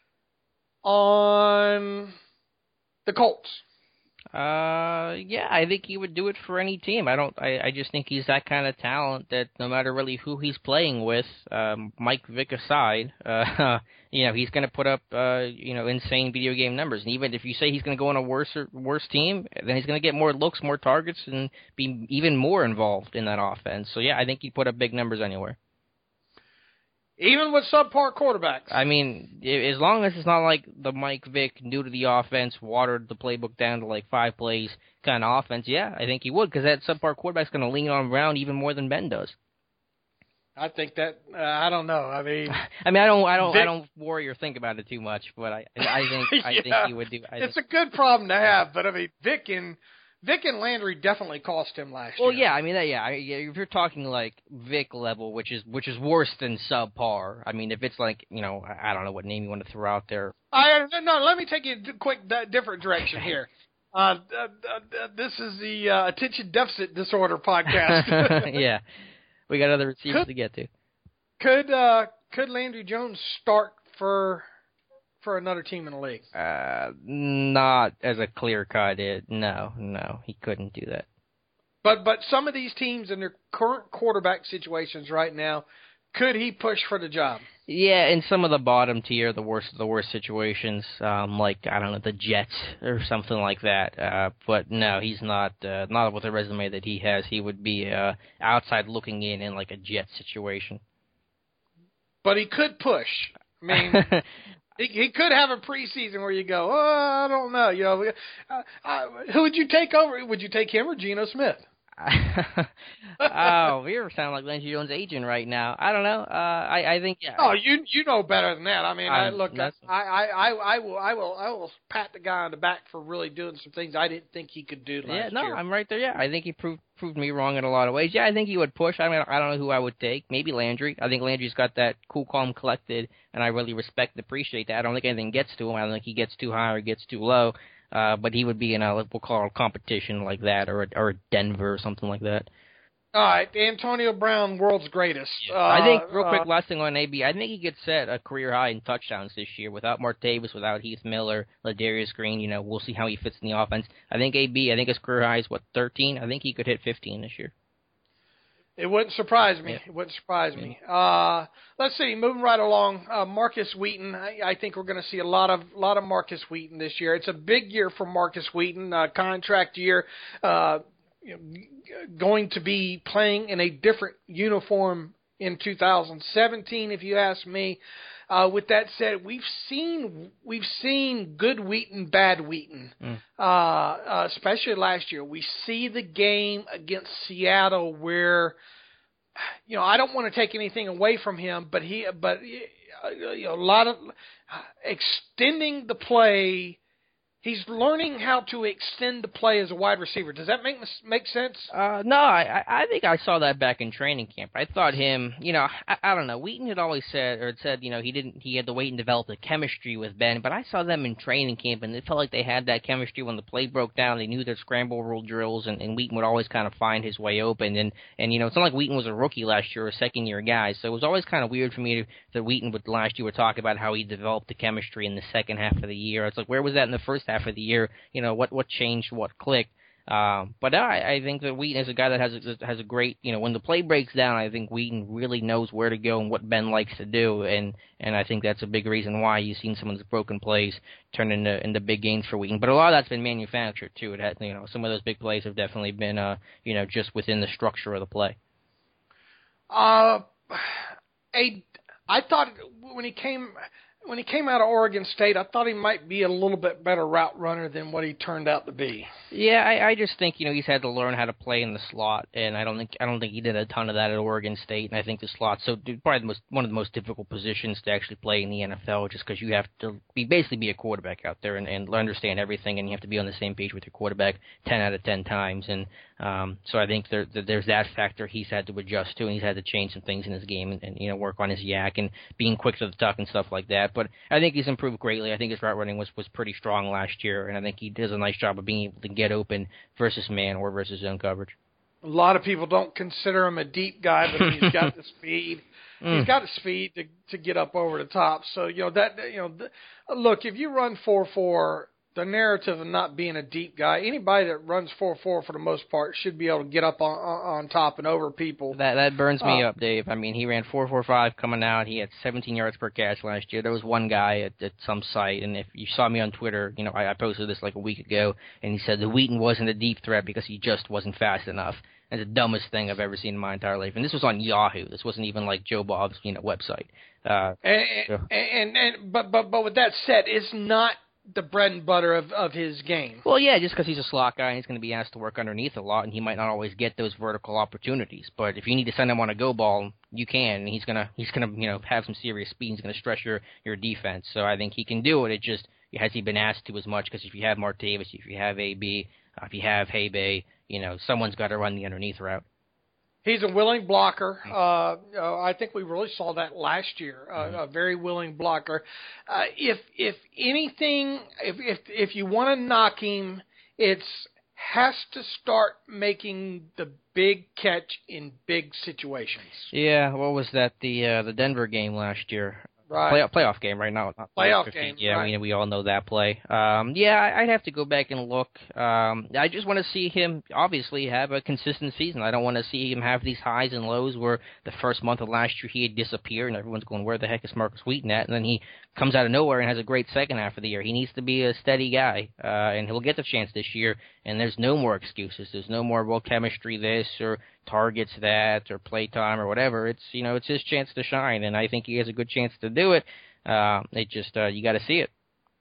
on the Colts? Uh, yeah, I think he would do it for any team. I don't. I, I just think he's that kind of talent that no matter really who he's playing with, um, Mike Vick aside, uh, you know, he's going to put up, uh, you know, insane video game numbers. And even if you say he's going to go on a worse worse team, then he's going to get more looks, more targets, and be even more involved in that offense. So yeah, I think he'd put up big numbers anywhere. Even with subpar quarterbacks. I mean, as long as it's not like the Mike Vick, new to the offense, watered the playbook down to like five plays kind of offense, yeah, I think he would, because that subpar quarterback's going to lean on Brown even more than Ben does. I think that uh, I don't know. I mean, I mean, I don't, I don't, Vic, I don't worry or think about it too much, but I, I think, I yeah, think he would do. I it's think, a good problem to have, but I mean, Vic and Vic and Landry definitely cost him last well, year. Well, yeah, I mean, yeah, if you're talking like Vic level, which is which is worse than subpar. I mean, if it's like, you know, I don't know what name you want to throw out there. I no, let me take you a quick different direction here. Uh, uh, uh, this is the uh, Attention Deficit Disorder podcast. Yeah, we got other receivers could, to get to. Could uh, could Landry Jones start for for another team in the league? Uh, not as a clear cut. It no, no, he couldn't do that. But but some of these teams in their current quarterback situations right now, could he push for the job? Yeah, in some of the bottom tier, the worst the worst situations, um, like I don't know, the Jets or something like that. Uh, but no, he's not. Uh, not with the resume that he has. He would be uh, outside looking in in like a Jets situation. But he could push. I mean. He, he could have a preseason where you go, oh, I don't know. You know, uh, uh, who would you take over? Would you take him or Geno Smith? Oh, we sound like Landry Jones' agent right now. I don't know. Uh, I, I think. Yeah. Oh, you you know better than that. I mean, I, I'm, look, I, I, I, I will I will I will pat the guy on the back for really doing some things I didn't think he could do last yeah, no, year. I'm right there. Yeah, I think he proved proved me wrong in a lot of ways. Yeah, I think he would push. I mean, I don't know who I would take. Maybe Landry. I think Landry's got that cool, calm, collected, and I really respect and appreciate that. I don't think anything gets to him. I don't think he gets too high or gets too low. Uh, but he would be in a, we'll call it a competition like that, or a, or a Denver or something like that. All right, Antonio Brown, world's greatest. Yeah. Uh, I think, real quick, uh, last thing on A B, I think he could set a career high in touchdowns this year without Martavis, without Heath Miller, Ladarius Green. You know, we'll see how he fits in the offense. I think A B, I think his career high is, what, thirteen? I think he could hit fifteen this year. It wouldn't surprise me. Yeah. It wouldn't surprise me. Uh, let's see. Moving right along, uh, Marcus Wheaton. I, I think we're going to see a lot of lot of Marcus Wheaton this year. It's a big year for Marcus Wheaton. Uh, contract year. Uh, you know, going to be playing in a different uniform in two thousand seventeen, if you ask me. Uh, with that said, we've seen we've seen good Wheaton, bad Wheaton, mm. uh, uh, especially last year. We see the game against Seattle where, you know, I don't want to take anything away from him, but he, but you know, a lot of extending the play. He's learning how to extend the play as a wide receiver. Does that make make sense? Uh, no, I I think I saw that back in training camp. I thought him, you know, I, I don't know. Wheaton had always said, or had said, you know, he didn't, he had to wait and develop the chemistry with Ben. But I saw them in training camp, and it felt like they had that chemistry when the play broke down. They knew their scramble rule drills, and, and Wheaton would always kind of find his way open. And and you know, it's not like Wheaton was a rookie last year or a second year guy, so it was always kind of weird for me to, that Wheaton would last year would talk about how he developed the chemistry in the second half of the year. It's like, where was that in the first half of the year? You know, what what changed, what clicked. Um, but I, I think that Wheaton is a guy that has a, has a great, you know, when the play breaks down, I think Wheaton really knows where to go and what Ben likes to do, and, and I think that's a big reason why you've seen some of those broken plays turn into into big gains for Wheaton. But a lot of that's been manufactured too. It had, you know, some of those big plays have definitely been, uh, you know, just within the structure of the play. Uh, a, I thought when he came. When he came out of Oregon State, I thought he might be a little bit better route runner than what he turned out to be. Yeah, I, I just think, you know, he's had to learn how to play in the slot, and I don't think I don't think he did a ton of that at Oregon State. And I think the slot's so probably the most, one of the most difficult positions to actually play in the N F L, just because you have to be basically be a quarterback out there and, and understand everything, and you have to be on the same page with your quarterback ten out of ten times. And um, so I think there, there's that factor he's had to adjust to, and he's had to change some things in his game and, and you know work on his yak and being quick to the tuck and stuff like that. But I think he's improved greatly. I think his route running was, was pretty strong last year, and I think he does a nice job of being able to get open versus man or versus zone coverage. A lot of people don't consider him a deep guy, but he's got the speed. Mm. He's got the speed to to get up over the top. So you know that you know, the, look, if you run four four, the narrative of not being a deep guy, anybody that runs four four for the most part should be able to get up on on top and over people. That that burns me uh, up, Dave. I mean, he ran four four five coming out. He had seventeen yards per catch last year. There was one guy at, at some site, and if you saw me on Twitter, you know, I, I posted this like a week ago, and he said the Wheaton wasn't a deep threat because he just wasn't fast enough. It's the dumbest thing I've ever seen in my entire life. And this was on Yahoo. This wasn't even like Joe Bob's, you know, website. Uh, and, so. and, and, and but but but with that said, it's not the bread and butter of, of his game. Well, yeah, just because he's a slot guy and he's going to be asked to work underneath a lot, and he might not always get those vertical opportunities. But if you need to send him on a go ball, you can, and he's gonna he's gonna you know have some serious speed. He's going to stress your your defense. So I think he can do it. It just has he been asked to as much? Because if you have Martavis, if you have A B, Uh, if you have Hay-Bay, you know, someone's got to run the underneath route. He's a willing blocker. Uh, uh, I think we really saw that last year. Uh, mm-hmm. A very willing blocker. Uh, if if anything, if if if you want to knock him, it's has to start making the big catch in big situations. Yeah, what was that? The uh, the Denver game last year. Right. Playoff, playoff game, right? Not, not playoff playoff game. Yeah, right. I mean, we all know that play. Um, yeah, I'd have to go back and look. Um, I just want to see him, obviously, have a consistent season. I don't want to see him have these highs and lows where the first month of last year he had disappeared and everyone's going, where the heck is Marcus Wheaton at? And then he comes out of nowhere and has a great second half of the year. He needs to be a steady guy, uh, and he'll get the chance this year. And there's no more excuses. There's no more, well, chemistry this or targets that or playtime or whatever. It's, you know, it's his chance to shine, and I think he has a good chance to do it. Uh, it just, uh, you got to see it.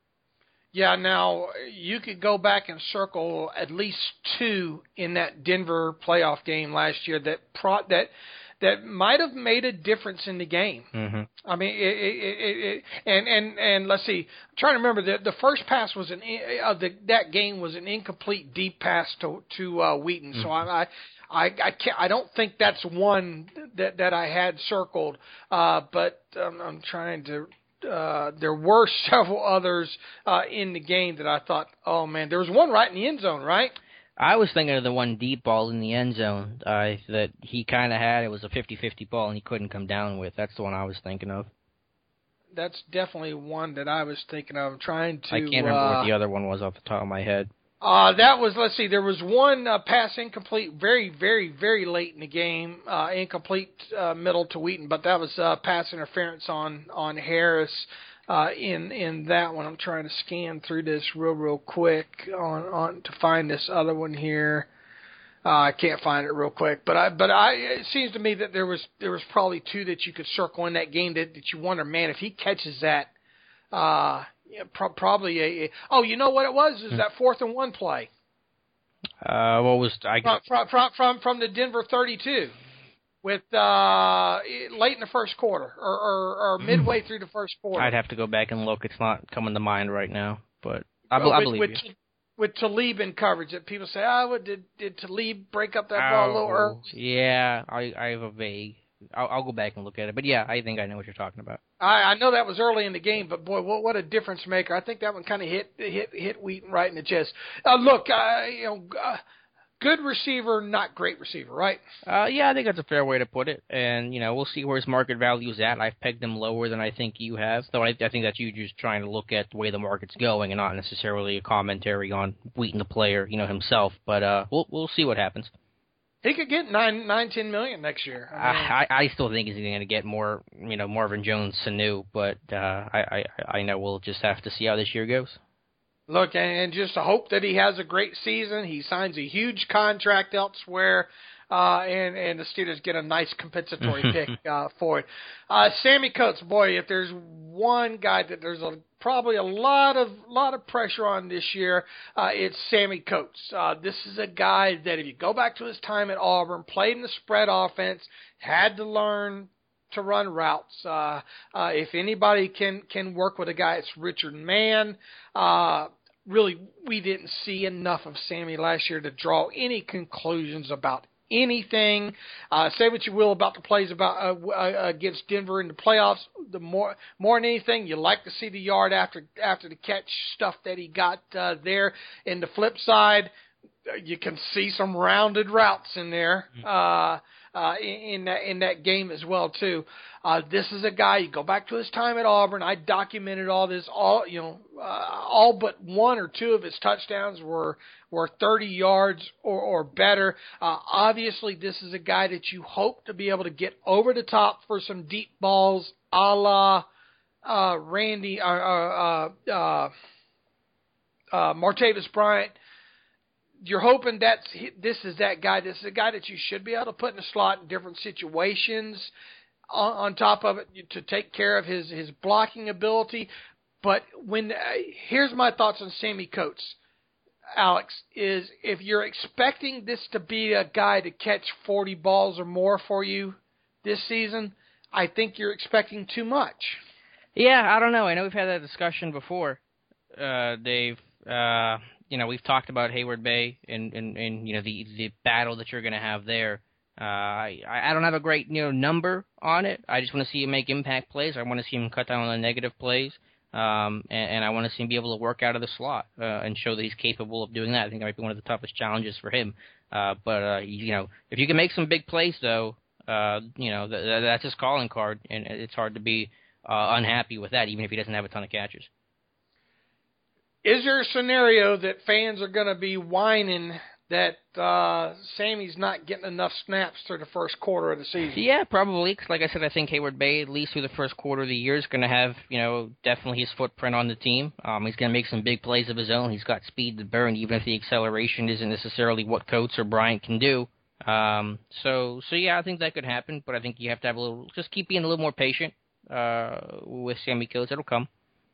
Yeah, now, you could go back and circle at least two in that Denver playoff game last year that pro- that that might have made a difference in the game. Mm-hmm. I mean, it, it, it, it, and, and, and let's see, I'm trying to remember, the, the first pass was an, uh, the, that game was an incomplete deep pass to, to uh, Wheaton. Mm-hmm. So I, I I I can't. I don't think that's one that that I had circled. Uh, but um, I'm trying to. Uh, there were several others uh, in the game that I thought, oh man, there was one right in the end zone, right? I was thinking of the one deep ball in the end zone uh, that he kind of had. It was a fifty-fifty ball and he couldn't come down with. That's the one I was thinking of. That's definitely one that I was thinking of. I'm trying to. I can't remember uh, what the other one was off the top of my head. Uh, that was, let's see, there was one uh, pass incomplete very, very, very late in the game, uh, incomplete uh, middle to Wheaton, but that was uh, pass interference on, on Harris uh, in in that one. I'm trying to scan through this real, real quick on, on to find this other one here. Uh, I can't find it real quick, but I, but I, it seems to me that there was there was probably two that you could circle in that game that, that you wonder, man, if he catches that, uh, Yeah, pro- probably a, a. Oh, you know what it was? Is that fourth and one play? Uh, what was I? From from from, from the Denver thirty-two, with uh late in the first quarter or, or, or midway through the first quarter. I'd have to go back and look. It's not coming to mind right now, but I, be- with, I believe with, you. With Talib in coverage, that people say, oh, did did Talib break up that ball a little early? Yeah, I I have a vague. I'll, I'll go back and look at it, but yeah, I think I know what you're talking about. I, I know that was early in the game, but boy, what, what a difference maker! I think that one kind of hit hit hit Wheaton right in the chest. Uh, look, uh, you know, uh, good receiver, not great receiver, right? Uh, yeah, I think that's a fair way to put it, and you know, we'll see where his market value is at. I've pegged him lower than I think you have, though. I, I think that's you just trying to look at the way the market's going, and not necessarily a commentary on Wheaton, the player, you know, himself. But uh, we'll we'll see what happens. He could get nine, nine, ten million next year. I, mean, I, I still think he's going to get more, you know, Marvin Jones, Sanu, but uh, I, I, I know we'll just have to see how this year goes. Look, and just to hope that he has a great season. He signs a huge contract elsewhere, uh, and and the Steelers get a nice compensatory pick uh, for it. Uh, Sammy Coates, boy, if there's one guy that there's a probably a lot of lot of pressure on this year, uh, it's Sammy Coates. Uh, this is a guy that, if you go back to his time at Auburn, played in the spread offense, had to learn to run routes. Uh, uh, if anybody can can work with a guy, it's Richard Mann. Uh, really, we didn't see enough of Sammy last year to draw any conclusions about anything. Uh, say what you will about the plays about uh, uh, against Denver in the playoffs. The more more than anything, you like to see the yard after after the catch stuff that he got uh, there. In the flip side, you can see some rounded routes in there uh, uh, in, in that in that game as well too. Uh, this is a guy. You go back to his time at Auburn. I documented all this. All you know, uh, all but one or two of his touchdowns were were thirty yards or, or better. Uh, obviously, this is a guy that you hope to be able to get over the top for some deep balls, a la uh, Randy, uh, uh, uh, uh, Martavis Bryant. You're hoping that this is that guy. This is a guy that you should be able to put in a slot in different situations. On, on top of it, to take care of his, his blocking ability. But when uh, here's my thoughts on Sammy Coates, Alex, is if you're expecting this to be a guy to catch forty balls or more for you this season, I think you're expecting too much. Yeah, I don't know. I know we've had that discussion before, uh, Dave. Uh, you know, we've talked about Hayward Bay and, and, and you know, the, the battle that you're going to have there. Uh, I, I don't have a great, you know, number on it. I just want to see him make impact plays. I want to see him cut down on the negative plays. Um, and, and I want to see him be able to work out of the slot uh, and show that he's capable of doing that. I think that might be one of the toughest challenges for him. Uh, but, uh, you know, if you can make some big plays, though, uh, you know, th- that's his calling card, and it's hard to be uh, unhappy with that, even if he doesn't have a ton of catches. Is there a scenario that fans are going to be whining that uh, Sammy's not getting enough snaps through the first quarter of the season? Yeah, probably. Cause like I said, I think Hayward Bay, at least through the first quarter of the year, is going to have, you know, definitely his footprint on the team. Um, he's going to make some big plays of his own. He's got speed to burn, even if the acceleration isn't necessarily what Coates or Bryant can do. Um, so, so yeah, I think that could happen, but I think you have to have a little, just keep being a little more patient uh, with Sammy Coates. It'll come.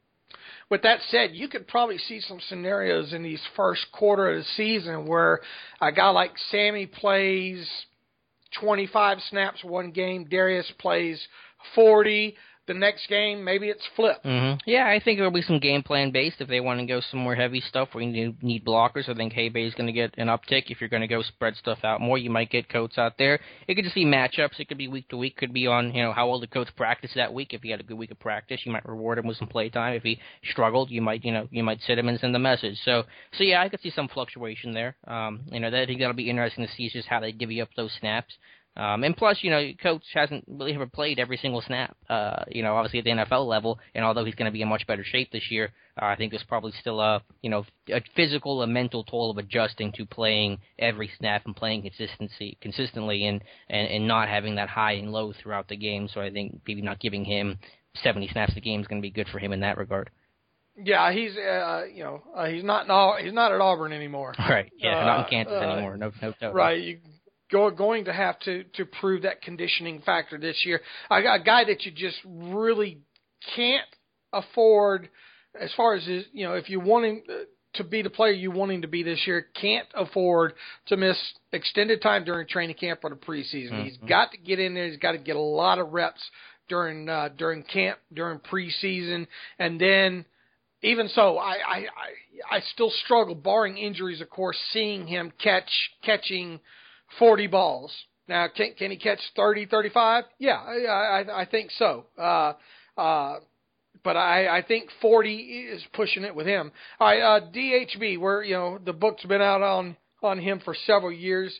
With that said, you could probably see some scenarios in these first quarter of the season where a guy like Sammy plays twenty-five snaps one game, Darius plays forty. The next game, maybe it's flipped. Mm-hmm. Yeah, I think there will be some game plan based if they want to go some more heavy stuff where you need blockers. I think Haybay is going to get an uptick. If you're going to go spread stuff out more, you might get Coates out there. It could just be matchups. It could be week to week. Could be on, you know, how well the Coates practice that week. If he had a good week of practice, you might reward him with some play time. If he struggled, you might, you know, you might sit him and send a message. So, so yeah, I could see some fluctuation there. Um, you know, that, I think that'll be interesting to see is just how they divvy up those snaps. Um, and plus, you know, Coach hasn't really ever played every single snap, uh, you know, obviously at the N F L level, and although he's going to be in much better shape this year, uh, I think there's probably still a, you know, a physical and mental toll of adjusting to playing every snap and playing consistency, consistently and, and, and not having that high and low throughout the game. So I think maybe not giving him seventy snaps a game is going to be good for him in that regard. Yeah, he's uh, you know uh, he's not in Au- he's not at Auburn anymore. Right. Yeah, uh, not in Kansas uh, anymore. No, no, no. Right. You, Go, going to have to, to prove that conditioning factor this year. A, a guy that you just really can't afford, as far as his, you know, if you want him to be the player you want him to be this year, can't afford to miss extended time during training camp or the preseason. Mm-hmm. He's got to get in there. He's got to get a lot of reps during uh, during camp, during preseason, and then. Even so, I, I, I, I still struggle, barring injuries, of course, seeing him catch catching forty balls. Now, can can he catch thirty, thirty-five? Yeah, I, I, I think so. Uh, uh, but I, I think forty is pushing it with him. All right, uh, D H B, where you know the book's been out on, on him for several years.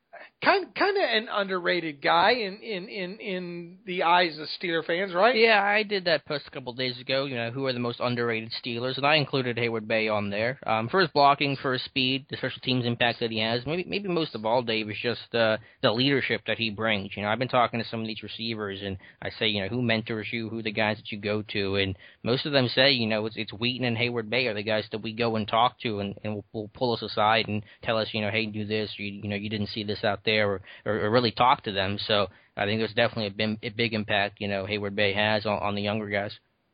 Kind kind of an underrated guy in, in, in, in the eyes of Steeler fans, right? Yeah, I did that post a couple of days ago, you know, who are the most underrated Steelers, and I included Hayward Bay on there. Um, for his blocking, for his speed, the special teams impact that he has, maybe maybe most of all, Dave, is just uh, the leadership that he brings. You know, I've been talking to some of these receivers, and I say, you know, who mentors you, who are the guys that you go to, and most of them say, you know, it's, it's Wheaton and Hayward Bay are the guys that we go and talk to, and, and will, will pull us aside and tell us, you know, hey, do this, or, you, you know, you didn't see this out there, or, or, or really talk to them. So I think there's definitely a big, a big impact, you know, Hayward Bay has on, on the younger guys.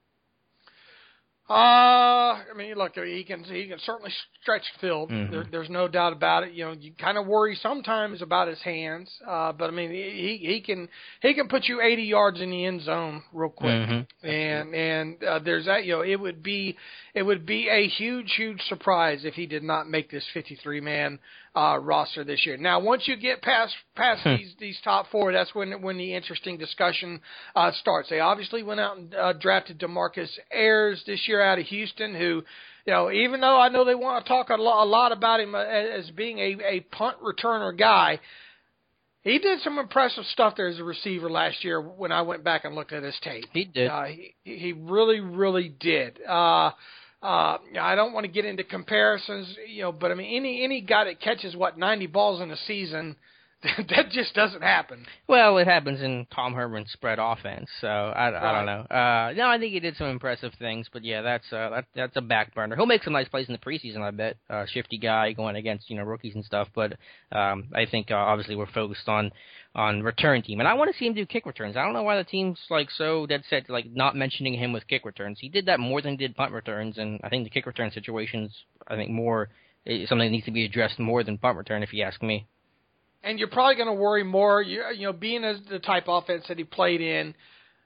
Uh, I mean, look, he can he can certainly stretch the field. Mm-hmm. There, there's no doubt about it. You know, you kind of worry sometimes about his hands, uh, but I mean, he he can he can put you eighty yards in the end zone real quick. Mm-hmm. And and uh, there's that. You know, it would be it would be a huge huge surprise if he did not make this fifty-three man uh, roster this year. Now, once you get past past these these top four, that's when when the interesting discussion uh, starts. They obviously went out and uh, drafted DeMarcus Ayers this year out of Houston, who, you know, even though I know they want to talk a lot, a lot about him as being a, a punt returner guy, he did some impressive stuff there as a receiver last year when I went back and looked at his tape. He did. Uh, he, he really, really did. Uh, uh, I don't want to get into comparisons, you know, but I mean, any any guy that catches, what, ninety balls in a season, that just doesn't happen. Well, it happens in Tom Herman's spread offense, so I, right. I don't know. Uh, no, I think he did some impressive things, but yeah, that's uh, that, that's a back burner. He'll make some nice plays in the preseason, I bet. Uh, shifty guy going against, you know, rookies and stuff, but um, I think uh, obviously we're focused on on return team, and I want to see him do kick returns. I don't know why the team's like so dead set like not mentioning him with kick returns. He did that more than he did punt returns, and I think the kick return situation's I think more something that needs to be addressed more than punt return, if you ask me. And you're probably going to worry more, you, you know, being as the type of offense that he played in,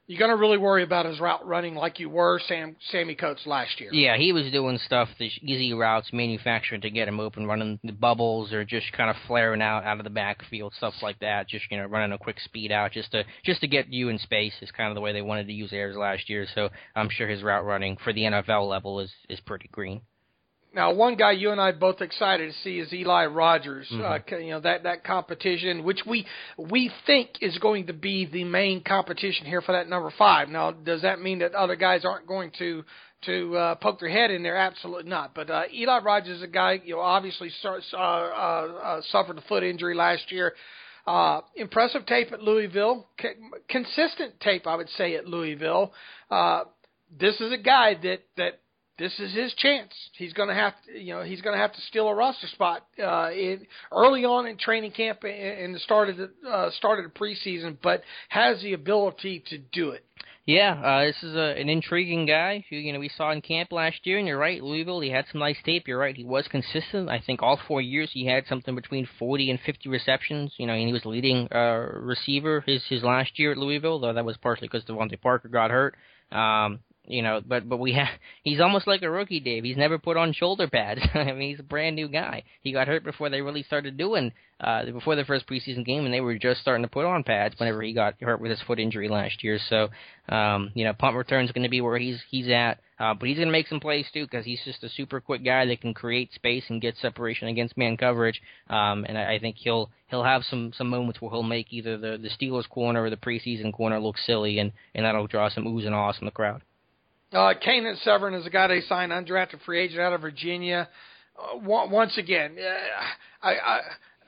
you're going to really worry about his route running like you were Sam Sammy Coates last year. Yeah, he was doing stuff, the easy routes manufactured to get him open, running the bubbles or just kind of flaring out out of the backfield, stuff like that. Just, you know, running a quick speed out just to just to get you in space is kind of the way they wanted to use Ayers last year. So I'm sure his route running for the N F L level is, is pretty green. Now, one guy you and I are both excited to see is Eli Rogers. Mm-hmm. Uh, you know, that, that competition, which we we think is going to be the main competition here for that number five. Now, does that mean that other guys aren't going to to uh, poke their head in there? Absolutely not. But uh, Eli Rogers is a guy, you know, obviously starts, uh, uh, uh, suffered a foot injury last year. Uh, impressive tape at Louisville. C- consistent tape, I would say, at Louisville. Uh, this is a guy that that. This is his chance. He's going to have to, you know, he's going to have to steal a roster spot uh, in early on in training camp and the start of the uh, start of the preseason, but has the ability to do it. Yeah, uh, this is a, an intriguing guy who, you know, we saw in camp last year, and you're right, Louisville, he had some nice tape. You're right, he was consistent. I think all four years he had something between forty and fifty receptions, you know, and he was leading uh, receiver his, his last year at Louisville, though that was partially because Devontae Parker got hurt. Um, You know, but but we have, he's almost like a rookie, Dave. He's never put on shoulder pads. I mean, he's a brand new guy. He got hurt before they really started doing, uh, before the first preseason game, and they were just starting to put on pads whenever he got hurt with his foot injury last year. So, um, you know, punt return is going to be where he's he's at, uh, but he's going to make some plays too because he's just a super quick guy that can create space and get separation against man coverage. Um, and I, I think he'll he'll have some, some moments where he'll make either the, the Steelers corner or the preseason corner look silly, and, and that'll draw some oohs and ahs from the crowd. Uh, Kanan Severin is a guy they signed, undrafted free agent out of Virginia. Uh, once again, uh, I, I,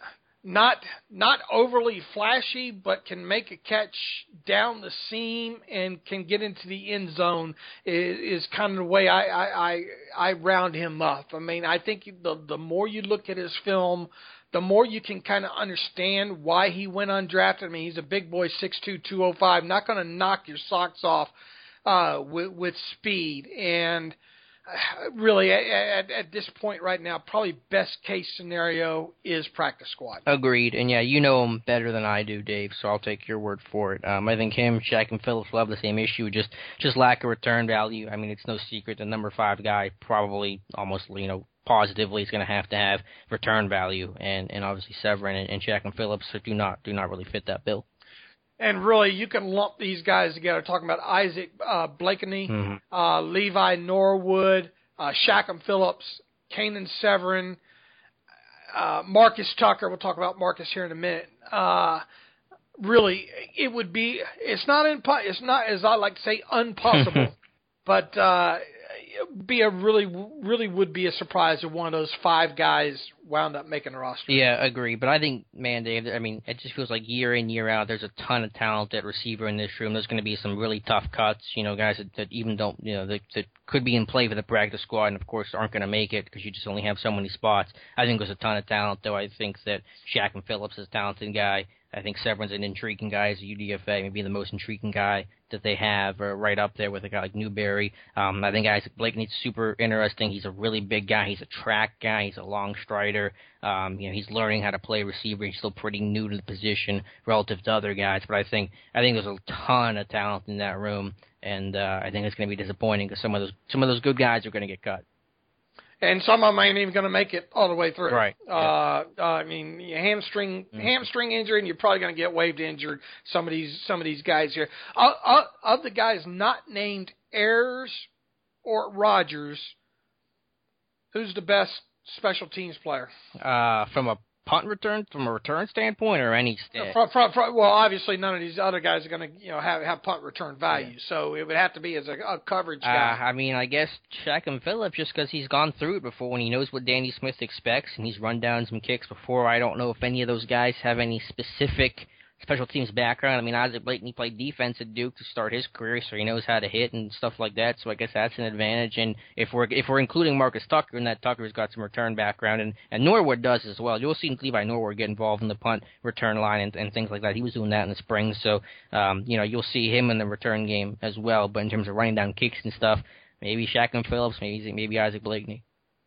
not not overly flashy, but can make a catch down the seam and can get into the end zone is, is kind of the way I, I, I, I round him up. I mean, I think the the more you look at his film, the more you can kind of understand why he went undrafted. I mean, he's a big boy, six two, two oh five, not going to knock your socks off Uh, with, with speed, and uh, really at, at this point right now, probably best case scenario is practice squad. Agreed, and yeah, you know him better than I do, Dave, so I'll take your word for it. Um, I think him, Shaq, and Phillips will have the same issue, just just lack of return value. I mean, it's no secret the number five guy probably almost, you know, positively is going to have to have return value, and, and obviously Severin and, and Shaq and Phillips do not do not really fit that bill. And really, you can lump these guys together, talking about Isaac uh, Blakeney, mm-hmm. uh, Levi Norwood, uh, Shaq Phillips, Kanan Severin, uh, Marcus Tucker. We'll talk about Marcus here in a minute. Uh, really, it would be, it's not, impo- it's not, as I like to say, impossible, but uh, it would be a really, really would be a surprise if one of those five guys wound up making a roster. Yeah, agree. But I think, man, Dave, I mean, it just feels like year in, year out, there's a ton of talent at receiver in this room. There's going to be some really tough cuts, you know, guys that, that even don't, you know, that, that could be in play for the practice squad and, of course, aren't going to make it because you just only have so many spots. I think there's a ton of talent, though. I think that Shaq and Phillips is a talented guy. I think Severin's an intriguing guy as a U D F A, maybe the most intriguing guy that they have, uh, right up there with a guy like Newberry. Um, I think Isaac Blakeney's super interesting. He's a really big guy. He's a track guy. He's a long strider. Um, you know, he's learning how to play receiver. He's still pretty new to the position relative to other guys. But I think I think there's a ton of talent in that room, and uh, I think it's going to be disappointing because some of those some of those good guys are going to get cut. And some of them ain't even going to make it all the way through. Right. Uh, uh, I mean, hamstring mm-hmm. hamstring injury, and you're probably going to get waived injured. Some of these some of these guys here. Uh, uh, of the guys not named Ayers or Rogers, who's the best special teams player? Uh, from a punt return, from a return standpoint, or any stand? From, from, from, well, obviously none of these other guys are going to, you know, have have punt return value. Yeah. So it would have to be as a, a coverage guy. Uh, I mean, I guess Shaq and Phillips, just because he's gone through it before, and he knows what Danny Smith expects, and he's run down some kicks before. I don't know if any of those guys have any specific special teams background. I mean, Isaac Blakeney played defense at Duke to start his career, so he knows how to hit and stuff like that. So I guess that's an advantage. And if we're if we're including Marcus Tucker, and that Tucker's got some return background, and, and Norwood does as well. You'll see Levi Norwood get involved in the punt return line and, and things like that. He was doing that in the spring, so um, you know you'll see him in the return game as well. But in terms of running down kicks and stuff, maybe Shaq and Phillips, maybe maybe Isaac Blakeney.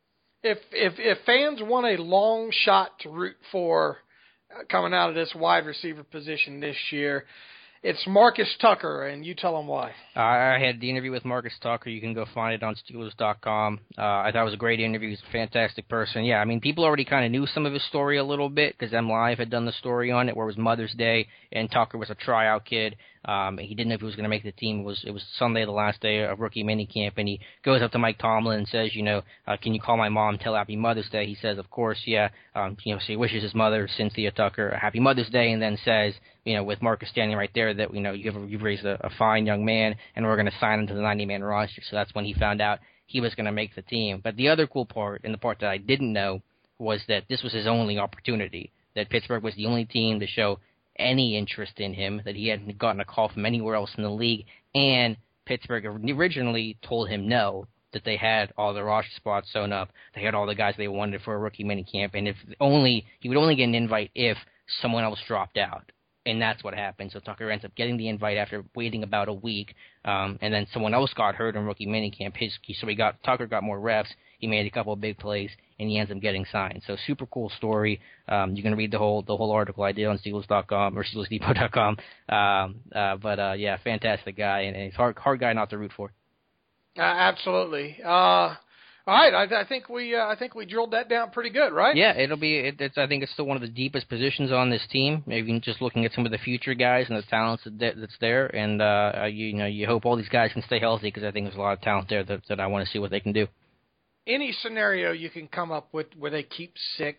If if if fans want a long shot to root for coming out of this wide receiver position this year, It's Marcus Tucker, and you tell him why. Uh, I had the interview with Marcus Tucker. You can go find it on Steelers dot com. Uh, I thought it was a great interview. He's a fantastic person. Yeah, I mean, people already kind of knew some of his story a little bit because M Live had done the story on it where it was Mother's Day, and Tucker was a tryout kid. Um, he didn't know if he was going to make the team. It was, it was Sunday, the last day of rookie minicamp, and he goes up to Mike Tomlin and says, you know, uh, can you call my mom and tell Happy Mother's Day? He says, of course, yeah. Um, you know, so he wishes his mother, Cynthia Tucker, a Happy Mother's Day, and then says, you know, with Marcus standing right there, that, you know, you've, you've raised a, a fine young man, and we're going to sign him to the ninety-man roster. So that's when he found out he was going to make the team. But the other cool part, and the part that I didn't know, was that this was his only opportunity, that Pittsburgh was the only team to show any interest in him, that he hadn't gotten a call from anywhere else in the league, and Pittsburgh originally told him no, that they had all the roster spots sewn up, they had all the guys they wanted for a rookie minicamp, and if only he would only get an invite if someone else dropped out. And that's what happened. So Tucker ends up getting the invite after waiting about a week, um, and then someone else got hurt in rookie minicamp. His, so he got Tucker got more reps. He made a couple of big plays, and he ends up getting signed. So super cool story. Um, you can read the whole the whole article I did on Steelers dot com or Steelers Depot dot com. Um, uh, but uh, yeah, fantastic guy, and, and he's hard hard guy not to root for. Uh, absolutely. Uh, all right, I, I think we uh, I think we drilled that down pretty good, right? Yeah, it'll be. It, it's I think it's still one of the deepest positions on this team. Maybe just looking at some of the future guys and the talents that, that's there, and uh, you, you know you hope all these guys can stay healthy because I think there's a lot of talent there that, that I want to see what they can do. Any scenario you can come up with where they keep six?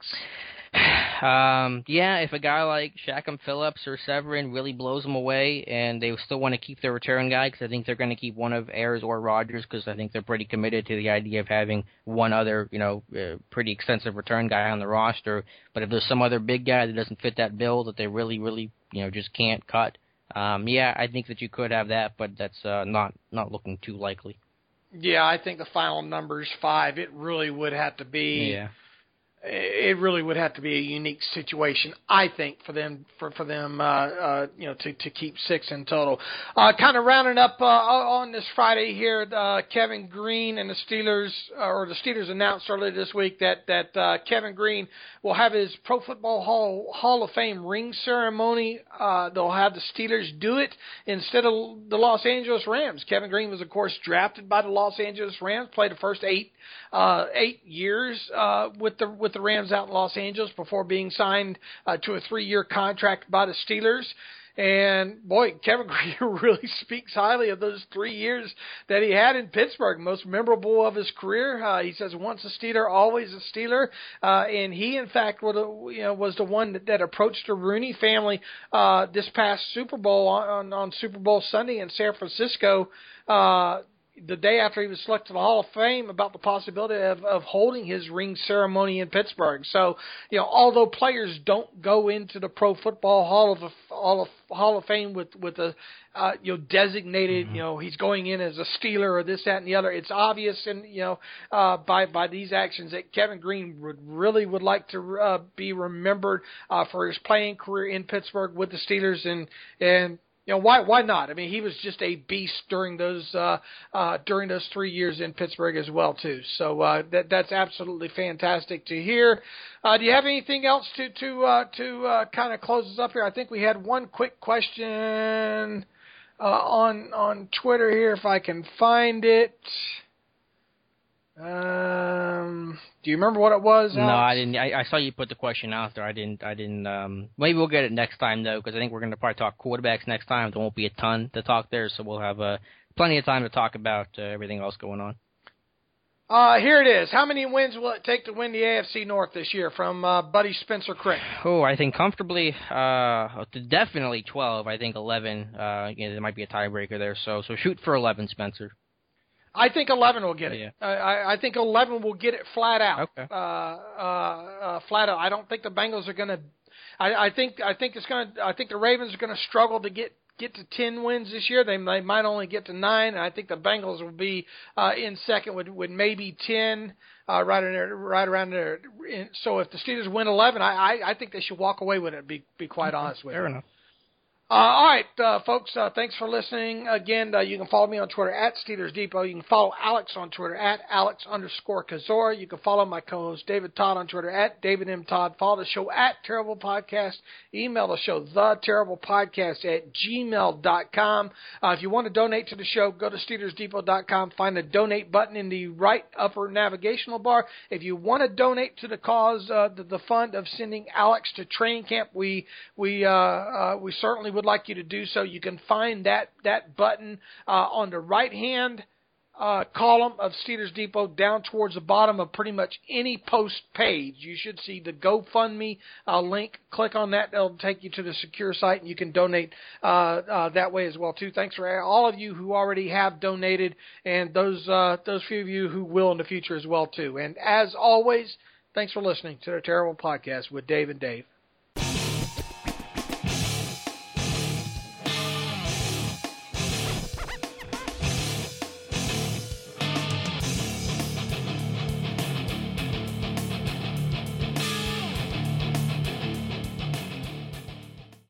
Um, yeah, if a guy like Shackham Phillips or Severin really blows them away and they still want to keep their return guy, because I think they're going to keep one of Ayers or Rogers, because I think they're pretty committed to the idea of having one other, you know, uh, pretty extensive return guy on the roster. But if there's some other big guy that doesn't fit that bill that they really, really, you know, just can't cut, um, yeah, I think that you could have that, but that's uh, not, not looking too likely. Yeah, I think the final number's five. It really would have to be. Yeah. It really would have to be a unique situation, I think, for them for for them, uh, uh, you know, to, to keep six in total. Uh, kind of rounding up uh, on this Friday here, uh, Kevin Green and the Steelers, uh, or the Steelers announced earlier this week that that uh, Kevin Green will have his Pro Football Hall Hall of Fame ring ceremony. Uh, they'll have the Steelers do it instead of the Los Angeles Rams. Kevin Green was, of course, drafted by the Los Angeles Rams, played the first eight uh, eight years uh, with the with the Rams out in Los Angeles before being signed uh, to a three-year contract by the Steelers. And, boy, Kevin Green really speaks highly of those three years that he had in Pittsburgh, most memorable of his career. Uh, he says, once a Steeler, always a Steeler. Uh, and he, in fact, was, you know, was the one that, that approached the Rooney family uh, this past Super Bowl on, on Super Bowl Sunday in San Francisco, uh, the day after he was selected to the Hall of Fame, about the possibility of, of holding his ring ceremony in Pittsburgh. So, you know, although players don't go into the Pro Football Hall of Hall of, Hall of Fame with with a uh, you know designated, mm-hmm. you know, he's going in as a Steeler or this, that, and the other. It's obvious, and you know, uh, by by these actions that Kevin Green would really would like to uh, be remembered uh, for his playing career in Pittsburgh with the Steelers, and and. You know, why why not? I mean, he was just a beast during those uh, uh, during those three years in Pittsburgh as well, too. So uh, that that's absolutely fantastic to hear. Uh, do you have anything else to to uh, to uh, kind of close us up here? I think we had one quick question uh, on on Twitter here, if I can find it. Um, do you remember what it was, Alex? No, I didn't. I, I saw you put the question out there. I didn't. I didn't. Um, maybe we'll get it next time though, because I think we're going to probably talk quarterbacks next time. There won't be a ton to talk there, so we'll have uh, plenty of time to talk about uh, everything else going on. Uh, here it is. How many wins will it take to win the A F C North this year? From uh, Buddy Spencer Crick. Oh, I think comfortably, uh, definitely twelve. I think eleven. Uh, you know, there might be a tiebreaker there. So, so shoot for eleven, Spencer. I think eleven will get it. Yeah. I, I think eleven will get it flat out. Okay. Uh, uh, uh, flat out. I don't think the Bengals are going to. I think I think it's going to. I think the Ravens are going to struggle to get, get to ten wins this year. They, they might only get to nine. And I think the Bengals will be uh, in second with, with maybe ten. Uh, right in there, right around there. So if the Steelers win eleven, I, I, I think they should walk away with it. Be be quite okay. honest with Fair you. enough. Uh, all right, uh, folks, uh, thanks for listening. Again, uh, you can follow me on Twitter at Steelers Depot. You can follow Alex on Twitter at Alex underscore Kazora. You can follow my co-host David Todd on Twitter at David M. Todd. Follow the show at Terrible Podcast. Email the show, the Terrible Podcast at gmail dot com. Uh, if you want to donate to the show, go to Steelers Depot dot com. Find the donate button in the right upper navigational bar. If you want to donate to the cause, uh, the, the fund of sending Alex to training camp, we we uh, uh, we certainly would like you to do so. You can find that that button uh, on the right hand uh, column of Steelers Depot down towards the bottom of pretty much any post page. You should see the GoFundMe uh, link. Click on that. It'll take you to the secure site, and you can donate uh, uh, that way as well too. Thanks for all of you who already have donated, and those uh, those few of you who will in the future as well too. And as always, thanks for listening to the Terrible Podcast with Dave and Dave.